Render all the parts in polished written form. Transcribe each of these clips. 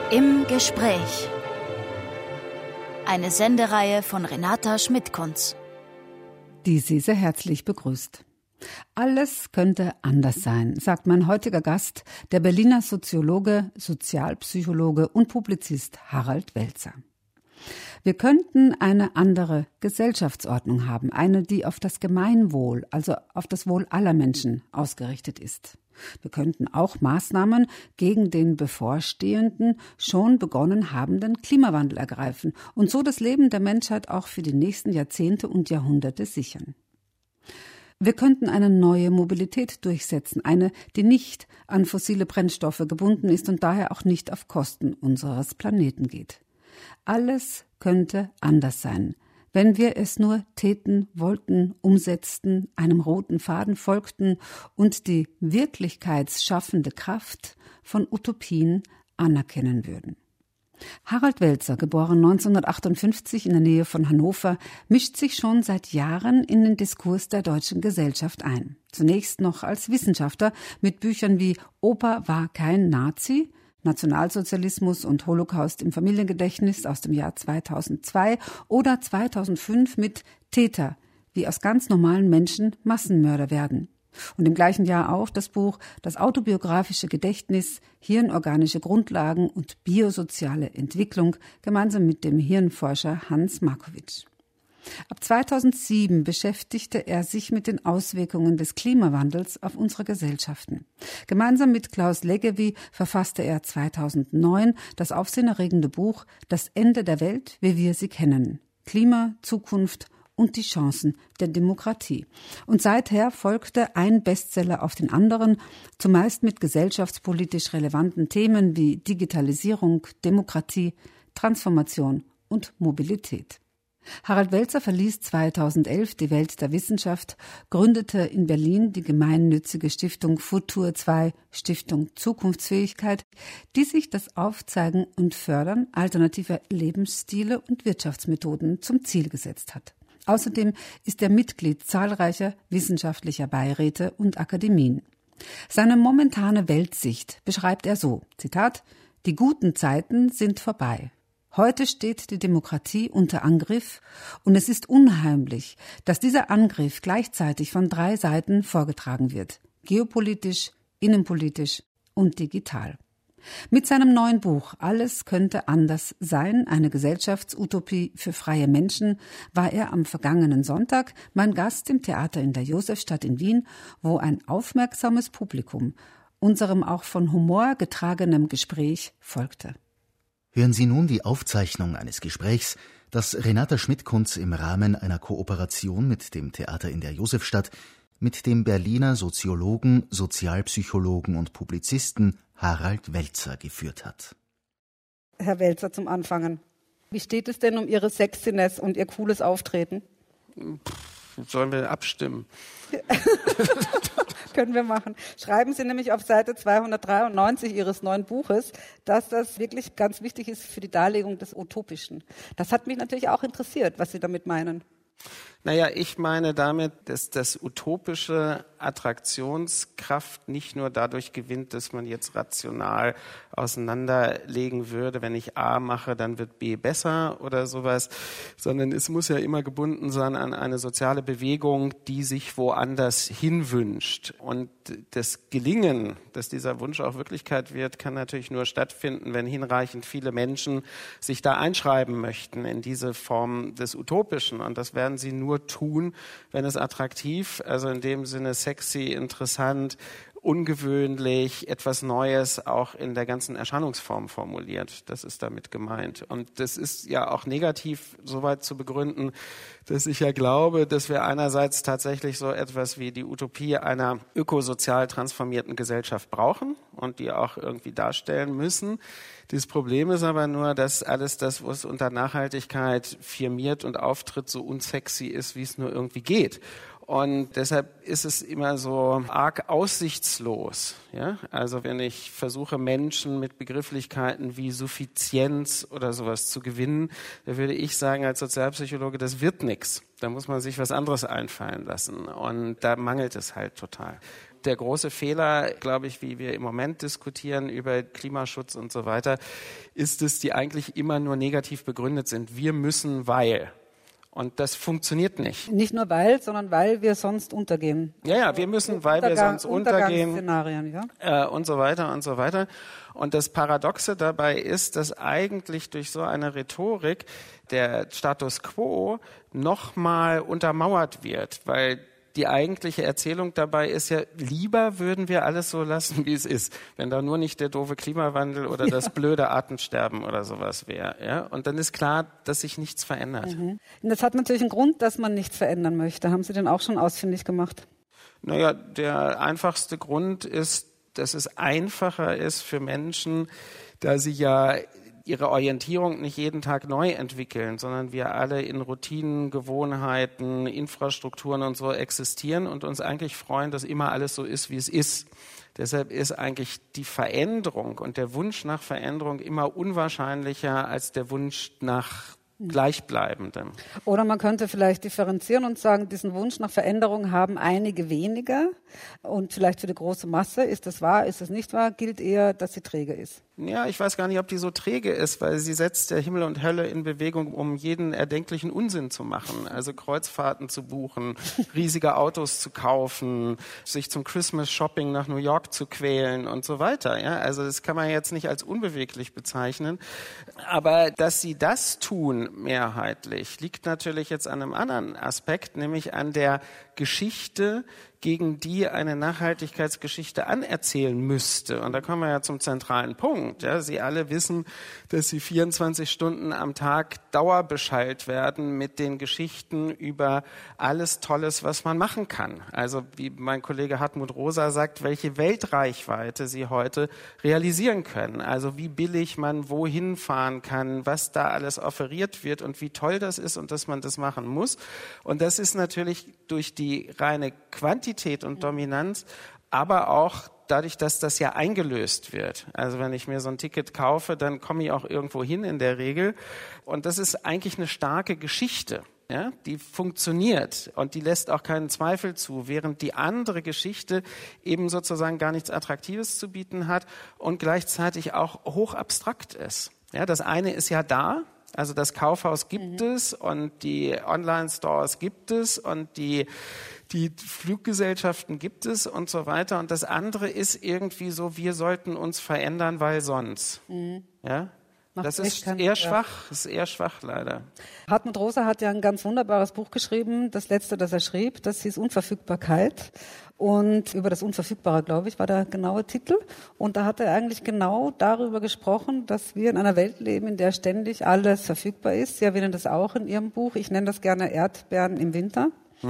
Im Gespräch. Eine Sendereihe von Renata Schmidt-Kunz, die Sie sehr herzlich begrüßt. Alles könnte anders sein, sagt mein heutiger Gast, der Berliner Soziologe, Sozialpsychologe und Publizist Harald Welzer. Wir könnten eine andere Gesellschaftsordnung haben, eine, die auf das Gemeinwohl, also auf das Wohl aller Menschen ausgerichtet ist. Wir könnten auch Maßnahmen gegen den bevorstehenden, schon begonnen habenden Klimawandel ergreifen und so das Leben der Menschheit auch für die nächsten Jahrzehnte und Jahrhunderte sichern. Wir könnten eine neue Mobilität durchsetzen, eine, die nicht an fossile Brennstoffe gebunden ist und daher auch nicht auf Kosten unseres Planeten geht. Alles könnte anders sein, wenn wir es nur täten, wollten, umsetzten, einem roten Faden folgten und die wirklichkeitsschaffende Kraft von Utopien anerkennen würden. Harald Welzer, geboren 1958 in der Nähe von Hannover, mischt sich schon seit Jahren in den Diskurs der deutschen Gesellschaft ein. Zunächst noch als Wissenschaftler mit Büchern wie Opa war kein Nazi, Nationalsozialismus und Holocaust im Familiengedächtnis aus dem Jahr 2002 oder 2005 mit Täter, wie aus ganz normalen Menschen Massenmörder werden. Und im gleichen Jahr auch das Buch Das autobiografische Gedächtnis, hirnorganische Grundlagen und biosoziale Entwicklung, gemeinsam mit dem Hirnforscher Hans Markowitsch. Ab 2007 beschäftigte er sich mit den Auswirkungen des Klimawandels auf unsere Gesellschaften. Gemeinsam mit Klaus Leggevi verfasste er 2009 das aufsehenerregende Buch Das Ende der Welt, wie wir sie kennen. Klima, Zukunft und die Chancen der Demokratie. Und seither folgte ein Bestseller auf den anderen, zumeist mit gesellschaftspolitisch relevanten Themen wie Digitalisierung, Demokratie, Transformation und Mobilität. Harald Welzer verließ 2011 die Welt der Wissenschaft, gründete in Berlin die gemeinnützige Stiftung Futur 2, Stiftung Zukunftsfähigkeit, die sich das Aufzeigen und Fördern alternativer Lebensstile und Wirtschaftsmethoden zum Ziel gesetzt hat. Außerdem ist er Mitglied zahlreicher wissenschaftlicher Beiräte und Akademien. Seine momentane Weltsicht beschreibt er so, Zitat, die guten Zeiten sind vorbei. Heute steht die Demokratie unter Angriff und es ist unheimlich, dass dieser Angriff gleichzeitig von 3 Seiten vorgetragen wird. Geopolitisch, innenpolitisch und digital. Mit seinem neuen Buch Alles könnte anders sein, eine Gesellschaftsutopie für freie Menschen, war er am vergangenen Sonntag mein Gast im Theater in der Josefstadt in Wien, wo ein aufmerksames Publikum unserem auch von Humor getragenen Gespräch folgte. Hören Sie nun die Aufzeichnung eines Gesprächs, das Renata Schmidt-Kunz im Rahmen einer Kooperation mit dem Theater in der Josefstadt mit dem Berliner Soziologen, Sozialpsychologen und Publizisten Harald Welzer geführt hat. Herr Welzer, zum Anfangen. Wie steht es denn um Ihre Sexiness und Ihr cooles Auftreten? Sollen wir abstimmen? Können wir machen. Schreiben Sie nämlich auf Seite 293 Ihres neuen Buches, dass das wirklich ganz wichtig ist für die Darlegung des Utopischen. Das hat mich natürlich auch interessiert, was Sie damit meinen. Naja, ich meine damit, dass das Utopische Attraktionskraft nicht nur dadurch gewinnt, dass man jetzt rational auseinanderlegen würde, wenn ich A mache, dann wird B besser oder sowas, sondern es muss ja immer gebunden sein an eine soziale Bewegung, die sich woanders hinwünscht. Und das Gelingen, dass dieser Wunsch auch Wirklichkeit wird, kann natürlich nur stattfinden, wenn hinreichend viele Menschen sich da einschreiben möchten in diese Form des Utopischen. Und das werden sie nur tun, wenn es attraktiv, also in dem Sinne sexy, interessant, ungewöhnlich, etwas Neues auch in der ganzen Erscheinungsform formuliert. Das ist damit gemeint. Und das ist ja auch negativ soweit zu begründen, dass ich ja glaube, dass wir einerseits tatsächlich so etwas wie die Utopie einer ökosozial transformierten Gesellschaft brauchen und die auch irgendwie darstellen müssen. Das Problem ist aber nur, dass alles das, was unter Nachhaltigkeit firmiert und auftritt, so unsexy ist, wie es nur irgendwie geht. Und deshalb ist es immer so arg aussichtslos. Ja? Also wenn ich versuche, Menschen mit Begrifflichkeiten wie Suffizienz oder sowas zu gewinnen, da würde ich sagen als Sozialpsychologe, das wird nichts. Da muss man sich was anderes einfallen lassen. Und da mangelt es halt total. der große Fehler, glaube ich, wie wir im Moment diskutieren über Klimaschutz und so weiter, ist es, die eigentlich immer nur negativ begründet sind. Wir müssen, weil. Und das funktioniert nicht. Nicht nur weil, sondern weil wir sonst untergehen. Ja, wir müssen, weil wir sonst untergehen. Szenarien, ja. Und so weiter und so weiter. Und das Paradoxe dabei ist, dass eigentlich durch so eine Rhetorik der Status quo nochmal untermauert wird, weil die eigentliche Erzählung dabei ist ja, lieber würden wir alles so lassen, wie es ist, wenn da nur nicht der doofe Klimawandel oder das blöde Artensterben oder sowas wäre. Ja? Und dann ist klar, dass sich nichts verändert. Und das hat natürlich einen Grund, dass man nichts verändern möchte. Haben Sie den auch schon ausfindig gemacht? Naja, der einfachste Grund ist, dass es einfacher ist für Menschen, da sie ja ihre Orientierung nicht jeden Tag neu entwickeln, sondern wir alle in Routinen, Gewohnheiten, Infrastrukturen und so existieren und uns eigentlich freuen, dass immer alles so ist, wie es ist. Deshalb ist eigentlich die Veränderung und der Wunsch nach Veränderung immer unwahrscheinlicher als der Wunsch nach Gleichbleibendem. Oder man könnte vielleicht differenzieren und sagen, diesen Wunsch nach Veränderung haben einige weniger und vielleicht für die große Masse, ist das wahr, ist das nicht wahr, gilt eher, dass sie träge ist. Ja, ich weiß gar nicht, ob die so träge ist, weil sie setzt der Himmel und Hölle in Bewegung, um jeden erdenklichen Unsinn zu machen. Also Kreuzfahrten zu buchen, riesige Autos zu kaufen, sich zum Christmas-Shopping nach New York zu quälen und so weiter. Ja, also das kann man jetzt nicht als unbeweglich bezeichnen. Aber dass sie das tun, mehrheitlich, liegt natürlich jetzt an einem anderen Aspekt, nämlich an der Geschichte, gegen die eine Nachhaltigkeitsgeschichte anerzählen müsste. Und da kommen wir ja zum zentralen Punkt. Ja, Sie alle wissen, dass Sie 24 Stunden am Tag dauerbeschallt werden mit den Geschichten über alles Tolles, was man machen kann. Also wie mein Kollege Hartmut Rosa sagt, welche Weltreichweite Sie heute realisieren können. Also wie billig man wohin fahren kann, was da alles offeriert wird und wie toll das ist und dass man das machen muss. Und das ist natürlich durch die reine Quantität und Dominanz, aber auch dadurch, dass das ja eingelöst wird. Also wenn ich mir so ein Ticket kaufe, dann komme ich auch irgendwo hin in der Regel. Und das ist eigentlich eine starke Geschichte. Ja, die funktioniert und die lässt auch keinen Zweifel zu, während die andere Geschichte eben sozusagen gar nichts Attraktives zu bieten hat und gleichzeitig auch hoch abstrakt ist. Ja, das eine ist ja da. Also das Kaufhaus gibt es und die Online-Stores gibt es und die Fluggesellschaften gibt es und so weiter. Und das andere ist irgendwie so, wir sollten uns verändern, weil sonst. Ja? Das ist eher schwach leider. Hartmut Rosa hat ja ein ganz wunderbares Buch geschrieben, das letzte, das er schrieb, das hieß Unverfügbarkeit. Und über das Unverfügbare, glaube ich, war der genaue Titel. Und da hat er eigentlich genau darüber gesprochen, dass wir in einer Welt leben, in der ständig alles verfügbar ist. Sie erwähnen das auch in Ihrem Buch. Ich nenne das gerne Erdbeeren im Winter.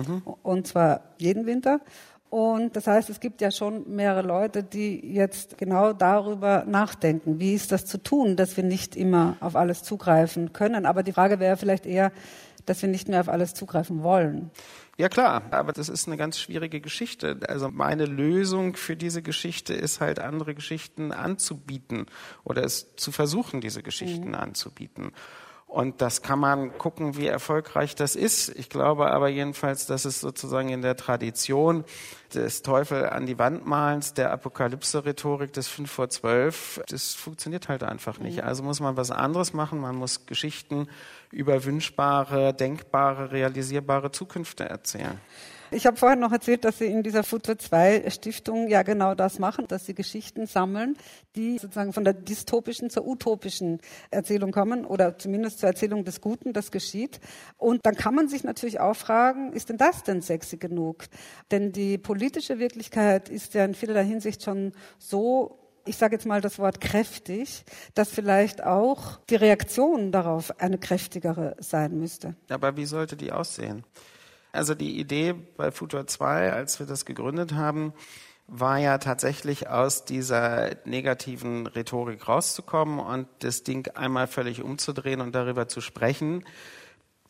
Und zwar jeden Winter. Und das heißt, es gibt ja schon mehrere Leute, die jetzt genau darüber nachdenken. Wie ist das zu tun, dass wir nicht immer auf alles zugreifen können? Aber die Frage wäre vielleicht eher, dass wir nicht mehr auf alles zugreifen wollen. Ja klar, aber das ist eine ganz schwierige Geschichte. Also meine Lösung für diese Geschichte ist halt, andere Geschichten anzubieten oder es zu versuchen, diese Geschichten anzubieten. Und das kann man gucken, wie erfolgreich das ist. Ich glaube aber jedenfalls, dass es sozusagen in der Tradition des Teufel an die Wand malens, der Apokalypse-Rhetorik des 5 vor 12, das funktioniert halt einfach nicht. Also muss man was anderes machen. Man muss Geschichten über wünschbare, denkbare, realisierbare Zukünfte erzählen. Ich habe vorhin noch erzählt, dass Sie in dieser Futur 2 Stiftung ja genau das machen, dass Sie Geschichten sammeln, die sozusagen von der dystopischen zur utopischen Erzählung kommen oder zumindest zur Erzählung des Guten, das geschieht. Und dann kann man sich natürlich auch fragen, ist denn das denn sexy genug? Denn die politische Wirklichkeit ist ja in vielerlei Hinsicht schon so, ich sage jetzt mal das Wort kräftig, dass vielleicht auch die Reaktion darauf eine kräftigere sein müsste. Aber wie sollte die aussehen? Also die Idee bei Futur 2, als wir das gegründet haben, war ja tatsächlich aus dieser negativen Rhetorik rauszukommen und das Ding einmal völlig umzudrehen und darüber zu sprechen,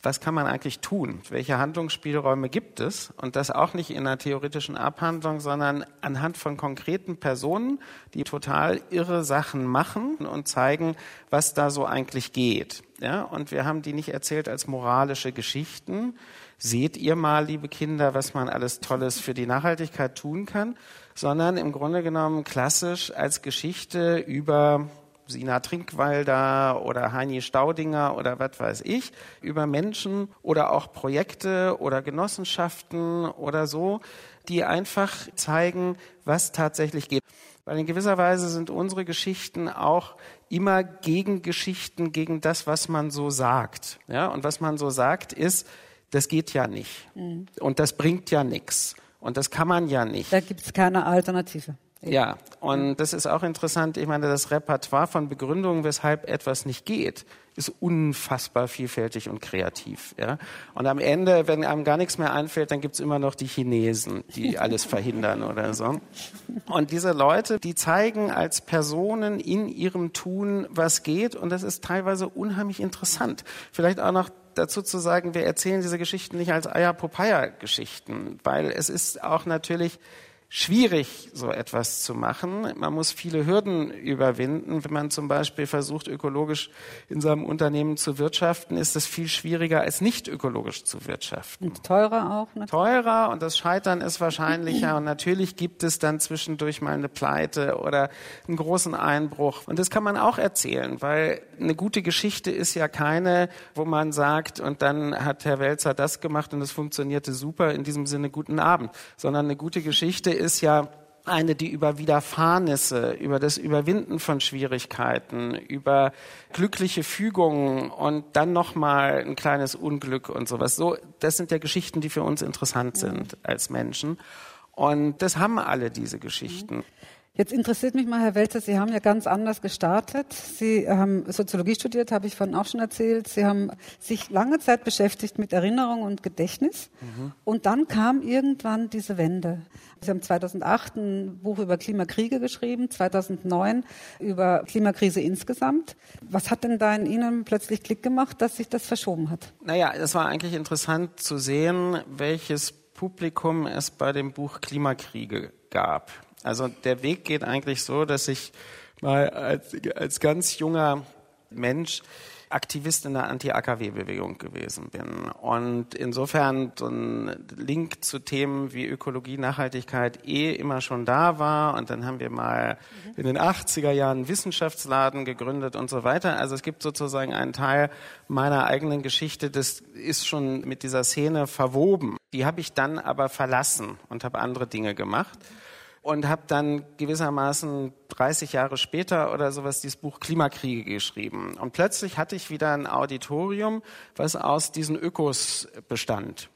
was kann man eigentlich tun? Welche Handlungsspielräume gibt es? Und das auch nicht in einer theoretischen Abhandlung, sondern anhand von konkreten Personen, die total irre Sachen machen und zeigen, was da so eigentlich geht. Ja, und wir haben die nicht erzählt als moralische Geschichten. Seht ihr mal, liebe Kinder, was man alles Tolles für die Nachhaltigkeit tun kann, sondern im Grunde genommen klassisch als Geschichte über Sina Trinkwalder oder Heini Staudinger oder was weiß ich, über Menschen oder auch Projekte oder Genossenschaften oder so, die einfach zeigen, was tatsächlich geht. Weil in gewisser Weise sind unsere Geschichten auch immer Gegengeschichten gegen das, was man so sagt. Ja, und was man so sagt ist, das geht ja nicht. Und das bringt ja nichts. Und das kann man ja nicht. Da gibt es keine Alternative. Ja, und das ist auch interessant. Ich meine, das Repertoire von Begründungen, weshalb etwas nicht geht, ist unfassbar vielfältig und kreativ. Ja? Und am Ende, wenn einem gar nichts mehr einfällt, dann gibt's immer noch die Chinesen, die alles verhindern oder so. Und diese Leute, die zeigen als Personen in ihrem Tun, was geht. Und das ist teilweise unheimlich interessant. Vielleicht auch noch dazu zu sagen, wir erzählen diese Geschichten nicht als Eier-Popeye-Geschichten, weil es ist auch natürlich schwierig, so etwas zu machen. Man muss viele Hürden überwinden. Wenn man zum Beispiel versucht, ökologisch in seinem Unternehmen zu wirtschaften, ist es viel schwieriger, als nicht ökologisch zu wirtschaften. Und teurer auch. Natürlich. Teurer und das Scheitern ist wahrscheinlicher. Und natürlich gibt es dann zwischendurch mal eine Pleite oder einen großen Einbruch. Und das kann man auch erzählen, weil eine gute Geschichte ist ja keine, wo man sagt, und dann hat Herr Welzer das gemacht und es funktionierte super, in diesem Sinne guten Abend, sondern eine gute Geschichte ist ja eine, die über Widerfahrnisse, über das Überwinden von Schwierigkeiten, über glückliche Fügungen und dann nochmal ein kleines Unglück und sowas. So, das sind ja Geschichten, die für uns interessant sind als Menschen. Und das haben alle diese Geschichten. Jetzt interessiert mich mal, Herr Welzer, Sie haben ja ganz anders gestartet. Sie haben Soziologie studiert, habe ich vorhin auch schon erzählt. Sie haben sich lange Zeit beschäftigt mit Erinnerung und Gedächtnis. Und dann kam irgendwann diese Wende. Sie haben 2008 ein Buch über Klimakriege geschrieben, 2009 über Klimakrise insgesamt. Was hat denn da in Ihnen plötzlich Klick gemacht, dass sich das verschoben hat? Naja, es war eigentlich interessant zu sehen, welches Publikum es bei dem Buch Klimakriege gab. Also der Weg geht eigentlich so, dass ich mal als ganz junger Mensch Aktivist in der Anti-AKW-Bewegung gewesen bin. Und insofern so ein Link zu Themen wie Ökologie, Nachhaltigkeit immer schon da war. Und dann haben wir mal in den 80er Jahren einen Wissenschaftsladen gegründet und so weiter. Also es gibt sozusagen einen Teil meiner eigenen Geschichte, das ist schon mit dieser Szene verwoben. Die habe ich dann aber verlassen und habe andere Dinge gemacht. Und habe dann gewissermaßen 30 Jahre später oder sowas dieses Buch Klimakriege geschrieben. Und plötzlich hatte ich wieder ein Auditorium, was aus diesen Ökos bestand.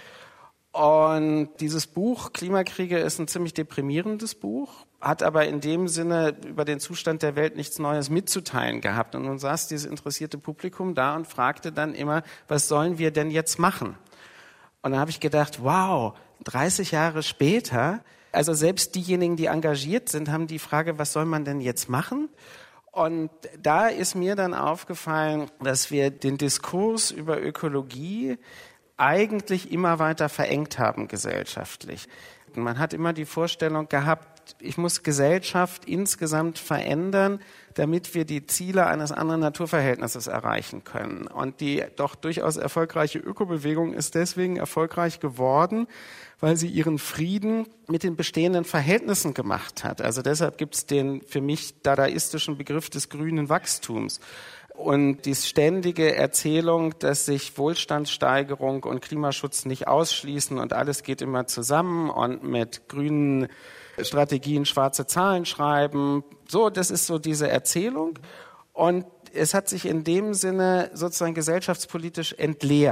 Und dieses Buch Klimakriege ist ein ziemlich deprimierendes Buch, hat aber in dem Sinne über den Zustand der Welt nichts Neues mitzuteilen gehabt. Und nun saß dieses interessierte Publikum da und fragte dann immer, was sollen wir denn jetzt machen? Und dann habe ich gedacht, wow, 30 Jahre später, also selbst diejenigen, die engagiert sind, haben die Frage, was soll man denn jetzt machen? Und da ist mir dann aufgefallen, dass wir den Diskurs über Ökologie eigentlich immer weiter verengt haben gesellschaftlich. Man hat immer die Vorstellung gehabt, ich muss Gesellschaft insgesamt verändern, damit wir die Ziele eines anderen Naturverhältnisses erreichen können. Und die doch durchaus erfolgreiche Ökobewegung ist deswegen erfolgreich geworden, weil sie ihren Frieden mit den bestehenden Verhältnissen gemacht hat. Also deshalb gibt es den für mich dadaistischen Begriff des grünen Wachstums. Und die ständige Erzählung, dass sich Wohlstandssteigerung und Klimaschutz nicht ausschließen und alles geht immer zusammen und mit grünen Strategien schwarze Zahlen schreiben. So, das ist so diese Erzählung. Und es hat sich in dem Sinne sozusagen gesellschaftspolitisch entleert.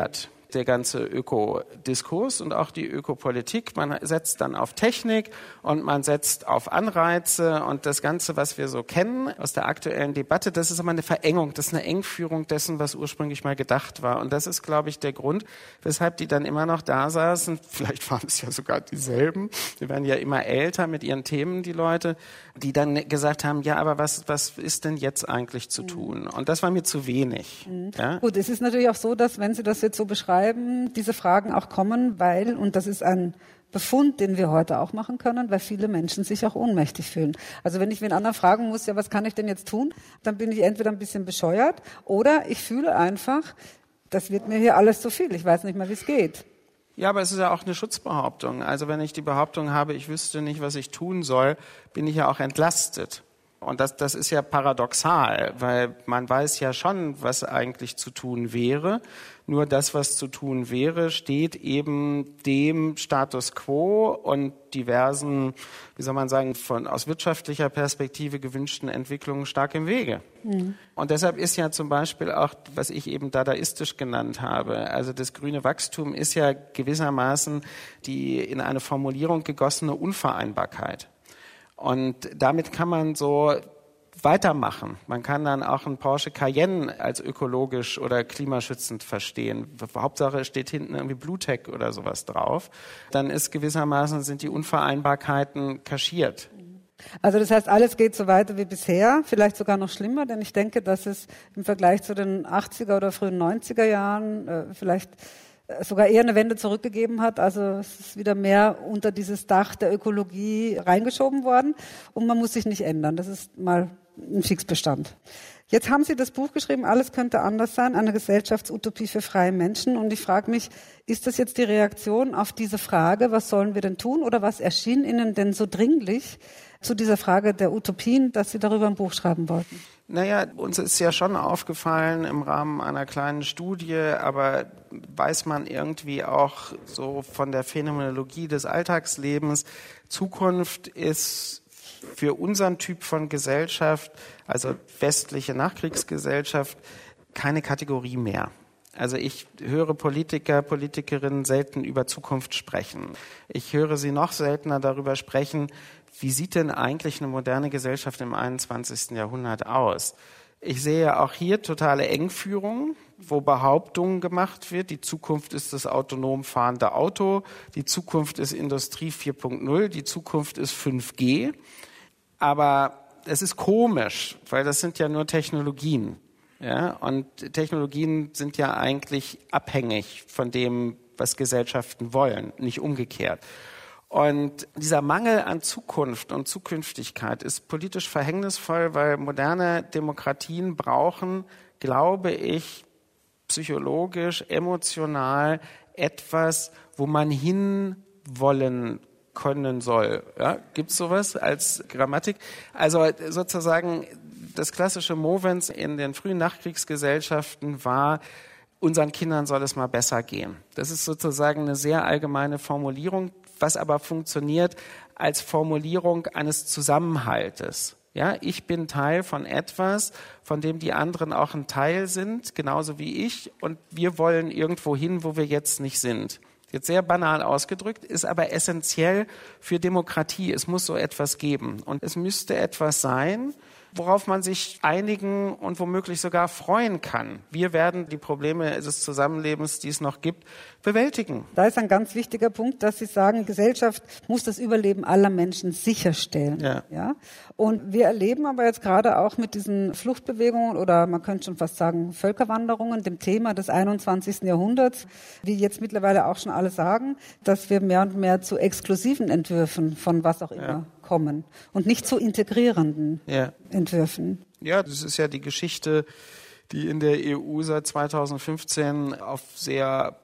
der ganze Ökodiskurs und auch die Ökopolitik. Man setzt dann auf Technik und man setzt auf Anreize und das Ganze, was wir so kennen aus der aktuellen Debatte, das ist aber eine Verengung, das ist eine Engführung dessen, was ursprünglich mal gedacht war. Und das ist, glaube ich, der Grund, weshalb die dann immer noch da saßen. Vielleicht waren es ja sogar dieselben. Die werden ja immer älter mit ihren Themen, die Leute, die dann gesagt haben, ja, aber was ist denn jetzt eigentlich zu tun? Und das war mir zu wenig. Ja? Gut, es ist natürlich auch so, dass, wenn Sie das jetzt so beschreiben, diese Fragen auch kommen, weil, und das ist ein Befund, den wir heute auch machen können, weil viele Menschen sich auch ohnmächtig fühlen. Also wenn ich wen anderen fragen muss, ja, was kann ich denn jetzt tun? Dann bin ich entweder ein bisschen bescheuert oder ich fühle einfach, das wird mir hier alles zu viel. Ich weiß nicht mehr, wie es geht. Ja, aber es ist ja auch eine Schutzbehauptung. Also wenn ich die Behauptung habe, ich wüsste nicht, was ich tun soll, bin ich ja auch entlastet. Und das ist ja paradoxal, weil man weiß ja schon, was eigentlich zu tun wäre. Nur das, was zu tun wäre, steht eben dem Status quo und diversen, wie soll man sagen, aus wirtschaftlicher Perspektive gewünschten Entwicklungen stark im Wege. Mhm. Und deshalb ist ja zum Beispiel auch, was ich eben dadaistisch genannt habe, also das grüne Wachstum ist ja gewissermaßen die in eine Formulierung gegossene Unvereinbarkeit. Und damit kann man so weitermachen. Man kann dann auch einen Porsche Cayenne als ökologisch oder klimaschützend verstehen. Hauptsache steht hinten irgendwie Bluetech oder sowas drauf. Dann ist gewissermaßen sind die Unvereinbarkeiten kaschiert. Also das heißt, alles geht so weiter wie bisher, vielleicht sogar noch schlimmer, denn ich denke, dass es im Vergleich zu den 80er oder frühen 90er Jahren vielleicht sogar eher eine Wende zurückgegeben hat. Also es ist wieder mehr unter dieses Dach der Ökologie reingeschoben worden und man muss sich nicht ändern. Das ist mal ein Fixbestand. Jetzt haben Sie das Buch geschrieben, Alles könnte anders sein, eine Gesellschaftsutopie für freie Menschen. Und ich frage mich, ist das jetzt die Reaktion auf diese Frage, was sollen wir denn tun oder was erschien Ihnen denn so dringlich zu dieser Frage der Utopien, dass Sie darüber ein Buch schreiben wollten? Naja, uns ist ja schon aufgefallen im Rahmen einer kleinen Studie, aber weiß man irgendwie auch so von der Phänomenologie des Alltagslebens, Zukunft ist für unseren Typ von Gesellschaft, also westliche Nachkriegsgesellschaft, keine Kategorie mehr. Also ich höre Politiker, Politikerinnen selten über Zukunft sprechen. Ich höre sie noch seltener darüber sprechen, wie sieht denn eigentlich eine moderne Gesellschaft im 21. Jahrhundert aus? Ich sehe auch hier totale Engführung, wo Behauptungen gemacht wird. Die Zukunft ist das autonom fahrende Auto, die Zukunft ist Industrie 4.0, die Zukunft ist 5G. Aber es ist komisch, weil das sind ja nur Technologien. Ja? Und Technologien sind ja eigentlich abhängig von dem, was Gesellschaften wollen, nicht umgekehrt. Und dieser Mangel an Zukunft und Zukünftigkeit ist politisch verhängnisvoll, weil moderne Demokratien brauchen, glaube ich, psychologisch, emotional etwas, wo man hinwollen können soll. Ja, gibt's sowas als Grammatik? Also sozusagen das klassische Movens in den frühen Nachkriegsgesellschaften war, unseren Kindern soll es mal besser gehen. Das ist sozusagen eine sehr allgemeine Formulierung, was aber funktioniert als Formulierung eines Zusammenhaltes. Ja, ich bin Teil von etwas, von dem die anderen auch ein Teil sind, genauso wie ich, und wir wollen irgendwo hin, wo wir jetzt nicht sind. Jetzt sehr banal ausgedrückt, ist aber essentiell für Demokratie. Es muss so etwas geben. Und es müsste etwas sein, worauf man sich einigen und womöglich sogar freuen kann. Wir werden die Probleme des Zusammenlebens, die es noch gibt, bewältigen. Da ist ein ganz wichtiger Punkt, dass Sie sagen, Gesellschaft muss das Überleben aller Menschen sicherstellen. Ja? Und wir erleben aber jetzt gerade auch mit diesen Fluchtbewegungen oder man könnte schon fast sagen Völkerwanderungen, dem Thema des 21. Jahrhunderts, wie jetzt mittlerweile auch schon alle sagen, dass wir mehr und mehr zu exklusiven Entwürfen von was auch immer kommen und nicht zu integrierenden Entwürfen. Ja, das ist ja die Geschichte, die in der EU seit 2015 auf sehr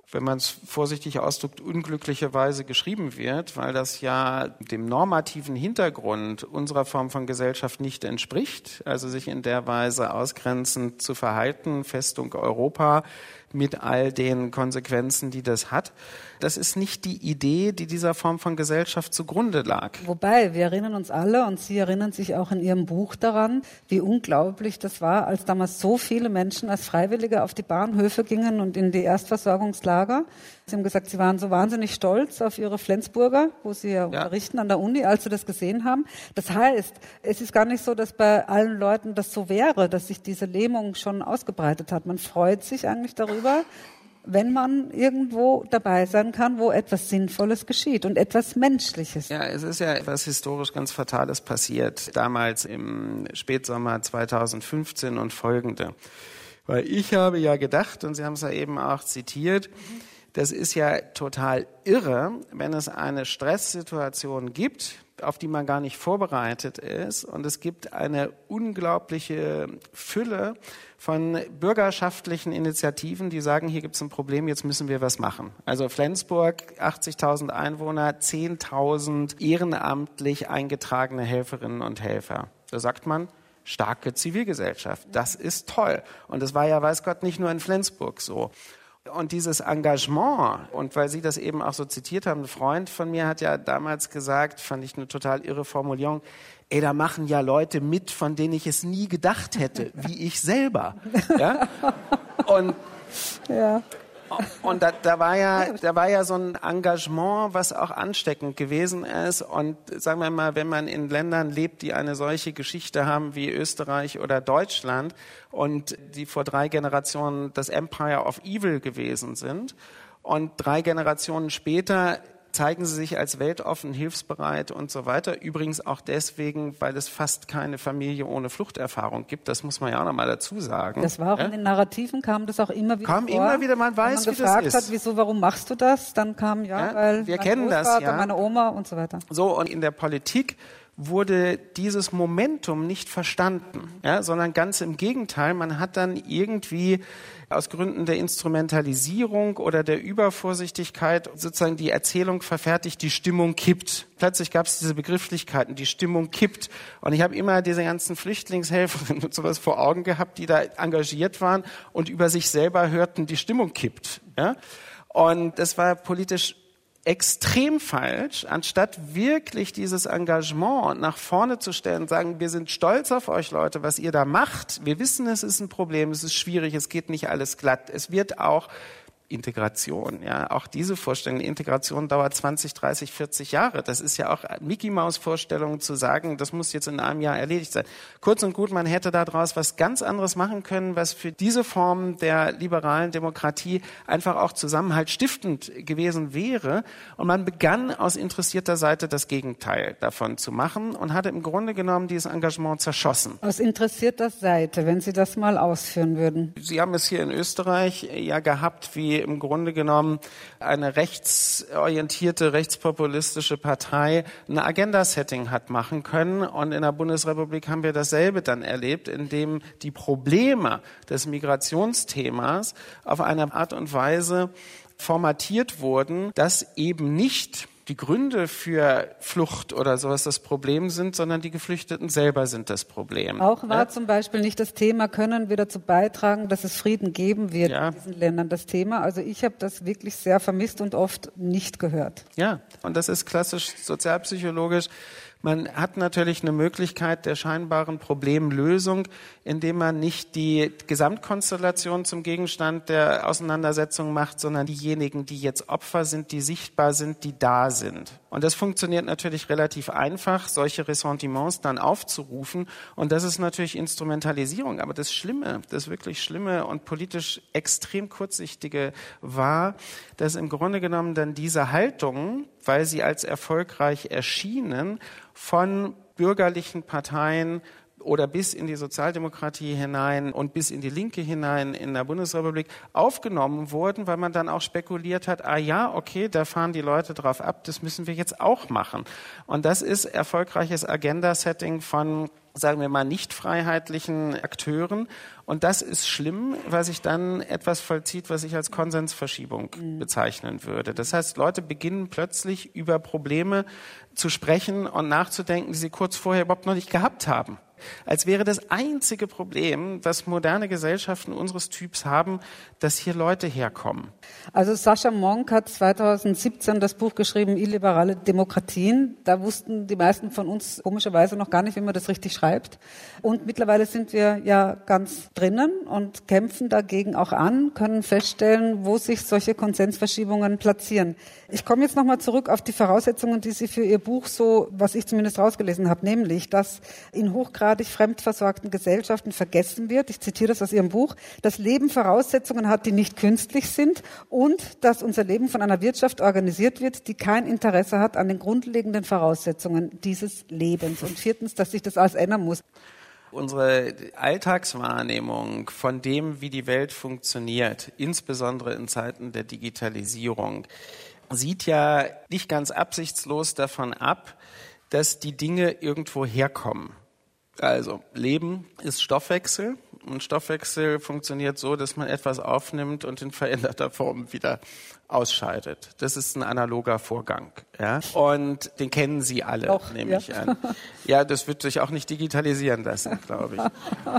wenn man es vorsichtig ausdrückt, unglücklicherweise geschrieben wird, weil das ja dem normativen Hintergrund unserer Form von Gesellschaft nicht entspricht, also sich in der Weise ausgrenzend zu verhalten, Festung Europa mit all den Konsequenzen, die das hat. Das ist nicht die Idee, die dieser Form von Gesellschaft zugrunde lag. Wobei, wir erinnern uns alle, und Sie erinnern sich auch in Ihrem Buch daran, wie unglaublich das war, als damals so viele Menschen als Freiwillige auf die Bahnhöfe gingen und in die Erstversorgungslager. Sie haben gesagt, Sie waren so wahnsinnig stolz auf Ihre Flensburger, wo Sie ja unterrichten an der Uni, als Sie das gesehen haben. Das heißt, es ist gar nicht so, dass bei allen Leuten das so wäre, dass sich diese Lähmung schon ausgebreitet hat. Man freut sich eigentlich darüber, wenn man irgendwo dabei sein kann, wo etwas Sinnvolles geschieht und etwas Menschliches. Ja, es ist ja etwas historisch ganz Fatales passiert, damals im Spätsommer 2015 und folgende. Weil ich habe ja gedacht, und Sie haben es ja eben auch zitiert, das ist ja total irre, wenn es eine Stresssituation gibt, auf die man gar nicht vorbereitet ist. Und es gibt eine unglaubliche Fülle von bürgerschaftlichen Initiativen, die sagen, hier gibt es ein Problem, jetzt müssen wir was machen. Also Flensburg, 80.000 Einwohner, 10.000 ehrenamtlich eingetragene Helferinnen und Helfer. Da sagt man, starke Zivilgesellschaft, das ist toll. Und das war ja, weiß Gott, nicht nur in Flensburg so. Und dieses Engagement, und weil Sie das eben auch so zitiert haben, ein Freund von mir hat ja damals gesagt, fand ich eine total irre Formulierung, da machen ja Leute mit, von denen ich es nie gedacht hätte, wie ich selber. Ja? Und da war ja so ein Engagement, was auch ansteckend gewesen ist. Und sagen wir mal, wenn man in Ländern lebt, die eine solche Geschichte haben wie Österreich oder Deutschland und die vor 3 Generationen das Empire of Evil gewesen sind und 3 Generationen später zeigen sie sich als weltoffen, hilfsbereit und so weiter. Übrigens auch deswegen, weil es fast keine Familie ohne Fluchterfahrung gibt. Das muss man ja auch nochmal dazu sagen. Das war auch in den Narrativen, kam das auch immer wieder vor. Immer wieder, man weiß, wie das ist. Wenn man gefragt hat, wieso, warum machst du das? Dann kam, weil wir mein kennen Großvater, das, ja. meine Oma und so weiter. So, und in der Politik wurde dieses Momentum nicht verstanden, sondern ganz im Gegenteil. Man hat dann irgendwie aus Gründen der Instrumentalisierung oder der Übervorsichtigkeit sozusagen die Erzählung verfertigt, die Stimmung kippt. Plötzlich gab es diese Begrifflichkeiten, die Stimmung kippt. Und ich habe immer diese ganzen Flüchtlingshelferinnen und sowas vor Augen gehabt, die da engagiert waren und über sich selber hörten, die Stimmung kippt. Ja? Und das war politisch extrem falsch, anstatt wirklich dieses Engagement nach vorne zu stellen und sagen, wir sind stolz auf euch Leute, was ihr da macht. Wir wissen, es ist ein Problem, es ist schwierig, es geht nicht alles glatt. Es wird auch Integration, auch diese Vorstellung, Integration dauert 20, 30, 40 Jahre. Das ist ja auch Mickey-Maus-Vorstellung zu sagen, das muss jetzt in einem Jahr erledigt sein. Kurz und gut, man hätte daraus was ganz anderes machen können, was für diese Form der liberalen Demokratie einfach auch Zusammenhalt stiftend gewesen wäre. Und man begann aus interessierter Seite das Gegenteil davon zu machen und hatte im Grunde genommen dieses Engagement zerschossen. Aus interessierter Seite, wenn Sie das mal ausführen würden. Sie haben es hier in Österreich ja gehabt, wie im Grunde genommen eine rechtsorientierte, rechtspopulistische Partei ein Agenda-Setting hat machen können. Und in der Bundesrepublik haben wir dasselbe dann erlebt, indem die Probleme des Migrationsthemas auf eine Art und Weise formatiert wurden, dass eben nicht die Gründe für Flucht oder sowas das Problem sind, sondern die Geflüchteten selber sind das Problem. Auch war zum Beispiel nicht das Thema, können wir dazu beitragen, dass es Frieden geben wird in diesen Ländern, das Thema. Also ich habe das wirklich sehr vermisst und oft nicht gehört. Ja, und das ist klassisch sozialpsychologisch. Man hat natürlich eine Möglichkeit der scheinbaren Problemlösung, indem man nicht die Gesamtkonstellation zum Gegenstand der Auseinandersetzung macht, sondern diejenigen, die jetzt Opfer sind, die sichtbar sind, die da sind. Und das funktioniert natürlich relativ einfach, solche Ressentiments dann aufzurufen. Und das ist natürlich Instrumentalisierung. Aber das Schlimme, das wirklich Schlimme und politisch extrem Kurzsichtige war, dass im Grunde genommen dann diese Haltung, weil sie als erfolgreich erschienen, von bürgerlichen Parteien oder bis in die Sozialdemokratie hinein und bis in die Linke hinein in der Bundesrepublik aufgenommen wurden, weil man dann auch spekuliert hat, okay, da fahren die Leute drauf ab, das müssen wir jetzt auch machen. Und das ist erfolgreiches Agenda-Setting von, sagen wir mal, nicht freiheitlichen Akteuren. Und das ist schlimm, weil sich dann etwas vollzieht, was ich als Konsensverschiebung bezeichnen würde. Das heißt, Leute beginnen plötzlich über Probleme zu sprechen und nachzudenken, die sie kurz vorher überhaupt noch nicht gehabt haben. Als wäre das einzige Problem, das moderne Gesellschaften unseres Typs haben, dass hier Leute herkommen. Also Sascha Monk hat 2017 das Buch geschrieben, Illiberale Demokratien. Da wussten die meisten von uns komischerweise noch gar nicht, wie man das richtig schreibt. Und mittlerweile sind wir ja ganz drinnen und kämpfen dagegen auch an, können feststellen, wo sich solche Konsensverschiebungen platzieren. Ich komme jetzt nochmal zurück auf die Voraussetzungen, die Sie für Ihr Buch so, was ich zumindest rausgelesen habe, nämlich, dass in hochgradig fremdversorgten Gesellschaften vergessen wird, ich zitiere das aus Ihrem Buch, dass Leben Voraussetzungen hat, die nicht künstlich sind und dass unser Leben von einer Wirtschaft organisiert wird, die kein Interesse hat an den grundlegenden Voraussetzungen dieses Lebens. Und viertens, dass sich das alles ändern muss. Unsere Alltagswahrnehmung von dem, wie die Welt funktioniert, insbesondere in Zeiten der Digitalisierung, sieht ja nicht ganz absichtslos davon ab, dass die Dinge irgendwo herkommen. Also Leben ist Stoffwechsel und Stoffwechsel funktioniert so, dass man etwas aufnimmt und in veränderter Form wieder ausscheidet. Das ist ein analoger Vorgang, ja? Und den kennen Sie alle, Doch, nehme ich an. Ja, das wird sich auch nicht digitalisieren lassen, glaube ich.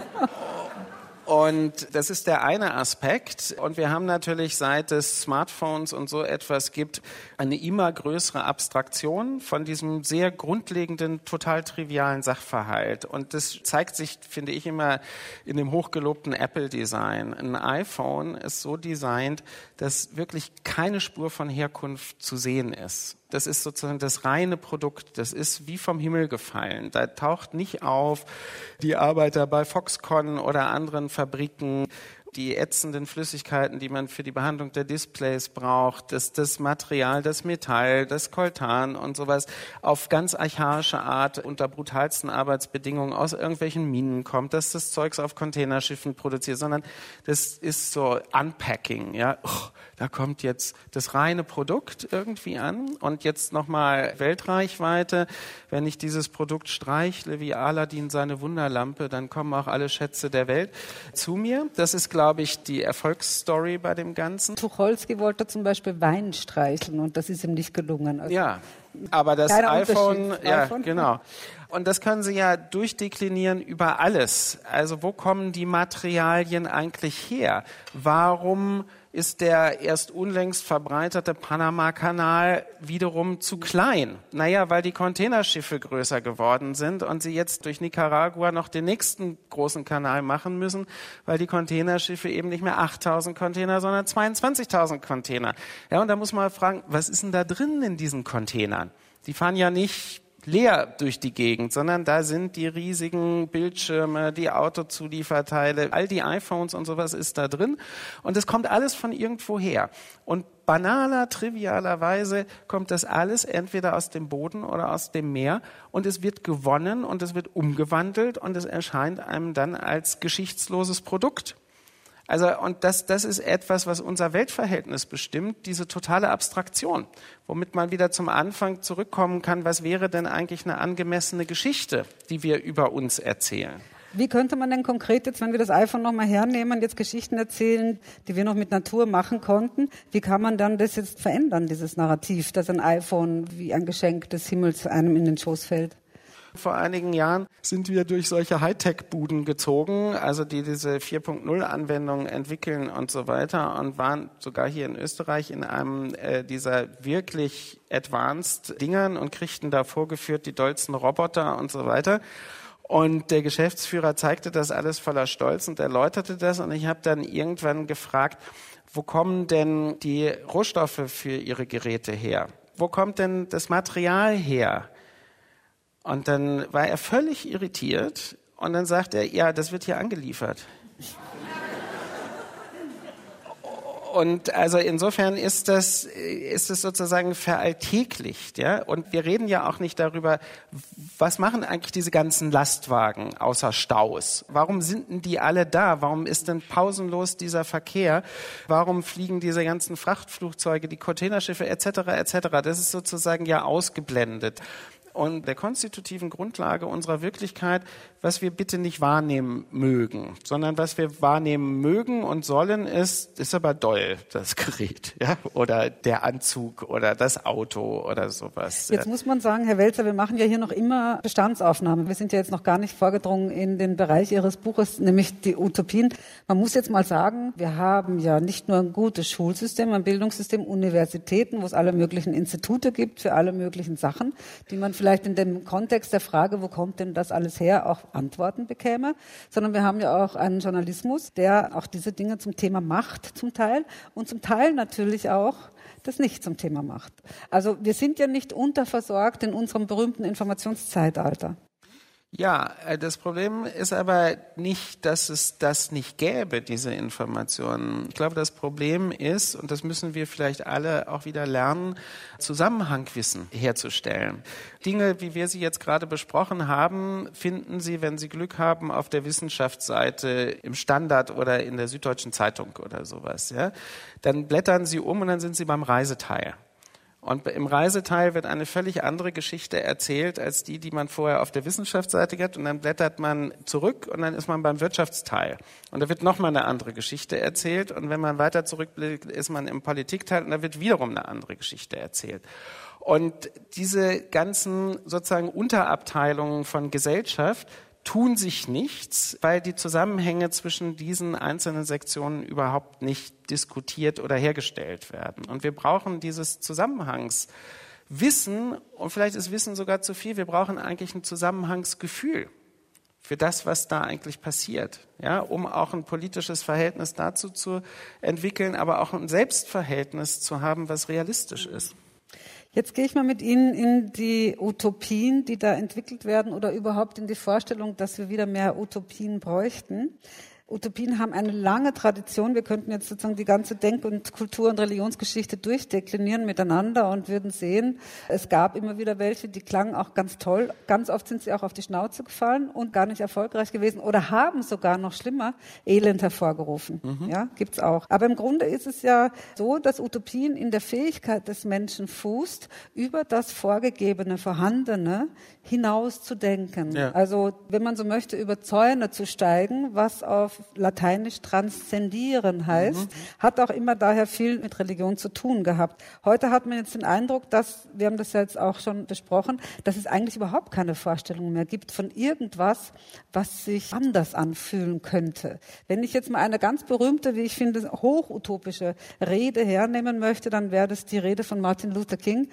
Und das ist der eine Aspekt. Und wir haben natürlich, seit es Smartphones und so etwas gibt, eine immer größere Abstraktion von diesem sehr grundlegenden, total trivialen Sachverhalt. Und das zeigt sich, finde ich, immer in dem hochgelobten Apple-Design. Ein iPhone ist so designt, dass wirklich keine Spur von Herkunft zu sehen ist. Das ist sozusagen das reine Produkt. Das ist wie vom Himmel gefallen. Da taucht nicht auf, die Arbeiter bei Foxconn oder anderen Fabriken, die ätzenden Flüssigkeiten, die man für die Behandlung der Displays braucht, das Material, das Metall, das Coltan und sowas auf ganz archaische Art unter brutalsten Arbeitsbedingungen aus irgendwelchen Minen kommt, dass das Zeugs auf Containerschiffen produziert, sondern das ist so Unpacking, ja. Da kommt jetzt das reine Produkt irgendwie an und jetzt nochmal Weltreichweite. Wenn ich dieses Produkt streichle wie Aladdin seine Wunderlampe, dann kommen auch alle Schätze der Welt zu mir. Das ist, glaube ich, die Erfolgsstory bei dem Ganzen. Tucholsky wollte zum Beispiel Wein streicheln und das ist ihm nicht gelungen. Also ja, aber das iPhone, ja, genau. Und das können Sie ja durchdeklinieren über alles. Also wo kommen die Materialien eigentlich her? Warum ist der erst unlängst verbreitete Panama-Kanal wiederum zu klein? Naja, weil die Containerschiffe größer geworden sind und sie jetzt durch Nicaragua noch den nächsten großen Kanal machen müssen, weil die Containerschiffe eben nicht mehr 8.000 Container, sondern 22.000 Container. Ja, und da muss man fragen, was ist denn da drin in diesen Containern? Die fahren ja nicht leer durch die Gegend, sondern da sind die riesigen Bildschirme, die Autozulieferteile, all die iPhones und sowas ist da drin. Und es kommt alles von irgendwo her. Und trivialerweise kommt das alles entweder aus dem Boden oder aus dem Meer und es wird gewonnen und es wird umgewandelt und es erscheint einem dann als geschichtsloses Produkt. Also, und das ist etwas, was unser Weltverhältnis bestimmt, diese totale Abstraktion, womit man wieder zum Anfang zurückkommen kann, was wäre denn eigentlich eine angemessene Geschichte, die wir über uns erzählen? Wie könnte man denn konkret jetzt, wenn wir das iPhone nochmal hernehmen, jetzt Geschichten erzählen, die wir noch mit Natur machen konnten? Wie kann man dann das jetzt verändern, dieses Narrativ, dass ein iPhone wie ein Geschenk des Himmels einem in den Schoß fällt? Vor einigen Jahren sind wir durch solche Hightech-Buden gezogen, also die diese 4.0-Anwendungen entwickeln und so weiter und waren sogar hier in Österreich in einem dieser wirklich advanced Dingern und kriegten da vorgeführt die dollsten Roboter und so weiter. Und der Geschäftsführer zeigte das alles voller Stolz und erläuterte das und ich habe dann irgendwann gefragt, wo kommen denn die Rohstoffe für Ihre Geräte her? Wo kommt denn das Material her? Und dann war er völlig irritiert und dann sagt er, ja, das wird hier angeliefert. und also insofern ist es sozusagen veralltäglicht, ja. Und wir reden ja auch nicht darüber, was machen eigentlich diese ganzen Lastwagen außer Staus? Warum sind denn die alle da? Warum ist denn pausenlos dieser Verkehr? Warum fliegen diese ganzen Frachtflugzeuge, die Containerschiffe etc. etc.? Das ist sozusagen ja ausgeblendet. Und der konstitutiven Grundlage unserer Wirklichkeit, was wir bitte nicht wahrnehmen mögen, sondern was wir wahrnehmen mögen und sollen, ist aber doll, das Gerät, ja, oder der Anzug oder das Auto oder sowas. Jetzt muss man sagen, Herr Welzer, wir machen ja hier noch immer Bestandsaufnahmen. Wir sind ja jetzt noch gar nicht vorgedrungen in den Bereich Ihres Buches, nämlich die Utopien. Man muss jetzt mal sagen, wir haben ja nicht nur ein gutes Schulsystem, ein Bildungssystem, Universitäten, wo es alle möglichen Institute gibt für alle möglichen Sachen, die man vielleicht in dem Kontext der Frage, wo kommt denn das alles her, auch Antworten bekäme, sondern wir haben ja auch einen Journalismus, der auch diese Dinge zum Thema macht zum Teil und zum Teil natürlich auch das nicht zum Thema macht. Also wir sind ja nicht unterversorgt in unserem berühmten Informationszeitalter. Ja, das Problem ist aber nicht, dass es das nicht gäbe, diese Informationen. Ich glaube, das Problem ist, und das müssen wir vielleicht alle auch wieder lernen, Zusammenhangwissen herzustellen. Dinge, wie wir sie jetzt gerade besprochen haben, finden Sie, wenn Sie Glück haben, auf der Wissenschaftsseite im Standard oder in der Süddeutschen Zeitung oder sowas. Ja? Dann blättern Sie um und dann sind Sie beim Reiseteil. Und im Reiseteil wird eine völlig andere Geschichte erzählt, als die man vorher auf der Wissenschaftsseite hat. Und dann blättert man zurück und dann ist man beim Wirtschaftsteil. Und da wird nochmal eine andere Geschichte erzählt. Und wenn man weiter zurückblickt, ist man im Politikteil und da wird wiederum eine andere Geschichte erzählt. Und diese ganzen sozusagen Unterabteilungen von Gesellschaft tun sich nichts, weil die Zusammenhänge zwischen diesen einzelnen Sektionen überhaupt nicht diskutiert oder hergestellt werden. Und wir brauchen dieses Zusammenhangswissen, und vielleicht ist Wissen sogar zu viel, wir brauchen eigentlich ein Zusammenhangsgefühl für das, was da eigentlich passiert, ja, um auch ein politisches Verhältnis dazu zu entwickeln, aber auch ein Selbstverhältnis zu haben, was realistisch ist. Jetzt gehe ich mal mit Ihnen in die Utopien, die da entwickelt werden, oder überhaupt in die Vorstellung, dass wir wieder mehr Utopien bräuchten. Utopien haben eine lange Tradition. Wir könnten jetzt sozusagen die ganze Denk- und Kultur- und Religionsgeschichte durchdeklinieren miteinander und würden sehen, es gab immer wieder welche, die klangen auch ganz toll. Ganz oft sind sie auch auf die Schnauze gefallen und gar nicht erfolgreich gewesen oder haben sogar noch schlimmer Elend hervorgerufen. Ja, gibt's auch. Aber im Grunde ist es ja so, dass Utopien in der Fähigkeit des Menschen fußt, über das Vorgegebene, Vorhandene hinaus zu denken. Ja. Also, wenn man so möchte, über Zäune zu steigen, was auf Lateinisch transzendieren heißt, hat auch immer daher viel mit Religion zu tun gehabt. Heute hat man jetzt den Eindruck, dass, wir haben das ja jetzt auch schon besprochen, dass es eigentlich überhaupt keine Vorstellung mehr gibt von irgendwas, was sich anders anfühlen könnte. Wenn ich jetzt mal eine ganz berühmte, wie ich finde, hochutopische Rede hernehmen möchte, dann wäre das die Rede von Martin Luther King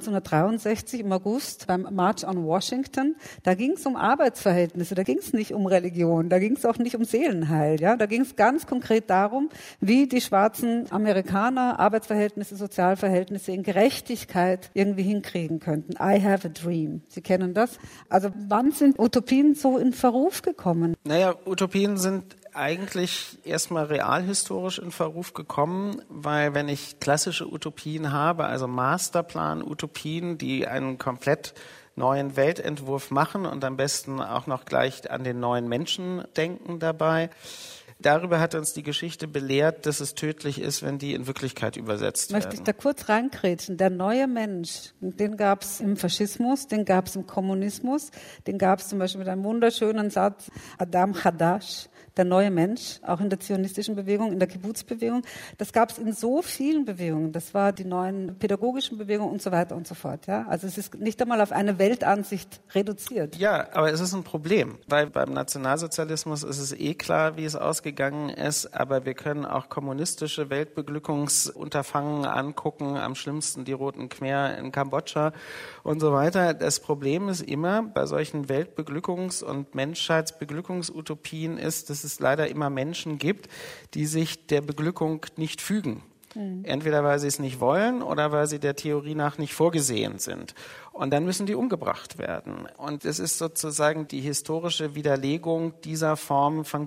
1963 im August beim March on Washington. Da ging es um Arbeitsverhältnisse, da ging es nicht um Religion, da ging es auch nicht um Seelenheil. Ja? Da ging es ganz konkret darum, wie die schwarzen Amerikaner Arbeitsverhältnisse, Sozialverhältnisse in Gerechtigkeit irgendwie hinkriegen könnten. I have a dream. Sie kennen das? Also wann sind Utopien so in Verruf gekommen? Naja, Utopien sind eigentlich erstmal realhistorisch in Verruf gekommen, weil wenn ich klassische Utopien habe, also Masterplan-Utopien, die einen komplett neuen Weltentwurf machen und am besten auch noch gleich an den neuen Menschen denken dabei. Darüber hat uns die Geschichte belehrt, dass es tödlich ist, wenn die in Wirklichkeit übersetzt werden. Möchte ich da kurz reinkrätschen. Der neue Mensch, den gab es im Faschismus, den gab es im Kommunismus, den gab es zum Beispiel mit einem wunderschönen Satz, Adam Chadash, der neue Mensch, auch in der zionistischen Bewegung, in der Kibbutz-Bewegung. Das gab es in so vielen Bewegungen. Das war die neuen pädagogischen Bewegungen und so weiter und so fort. Ja? Also es ist nicht einmal auf eine Weltansicht reduziert. Ja, aber es ist ein Problem, weil beim Nationalsozialismus ist es klar, wie es ausgegangen ist, aber wir können auch kommunistische Weltbeglückungsunterfangen angucken, am schlimmsten die Roten Khmer in Kambodscha und so weiter. Das Problem ist immer bei solchen Weltbeglückungs- und Menschheitsbeglückungsutopien ist, dass es leider immer Menschen gibt, die sich der Beglückung nicht fügen. Entweder weil sie es nicht wollen oder weil sie der Theorie nach nicht vorgesehen sind. Und dann müssen die umgebracht werden. Und es ist sozusagen die historische Widerlegung dieser Form von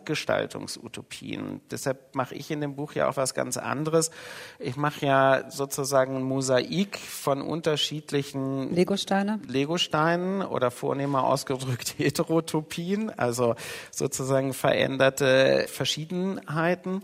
Gesamtgestaltungsutopien. Deshalb mache ich in dem Buch ja auch was ganz anderes. Ich mache ja sozusagen ein Mosaik von unterschiedlichen Legosteinen oder vornehmer ausgedrückt Heterotopien, also sozusagen veränderte Verschiedenheiten.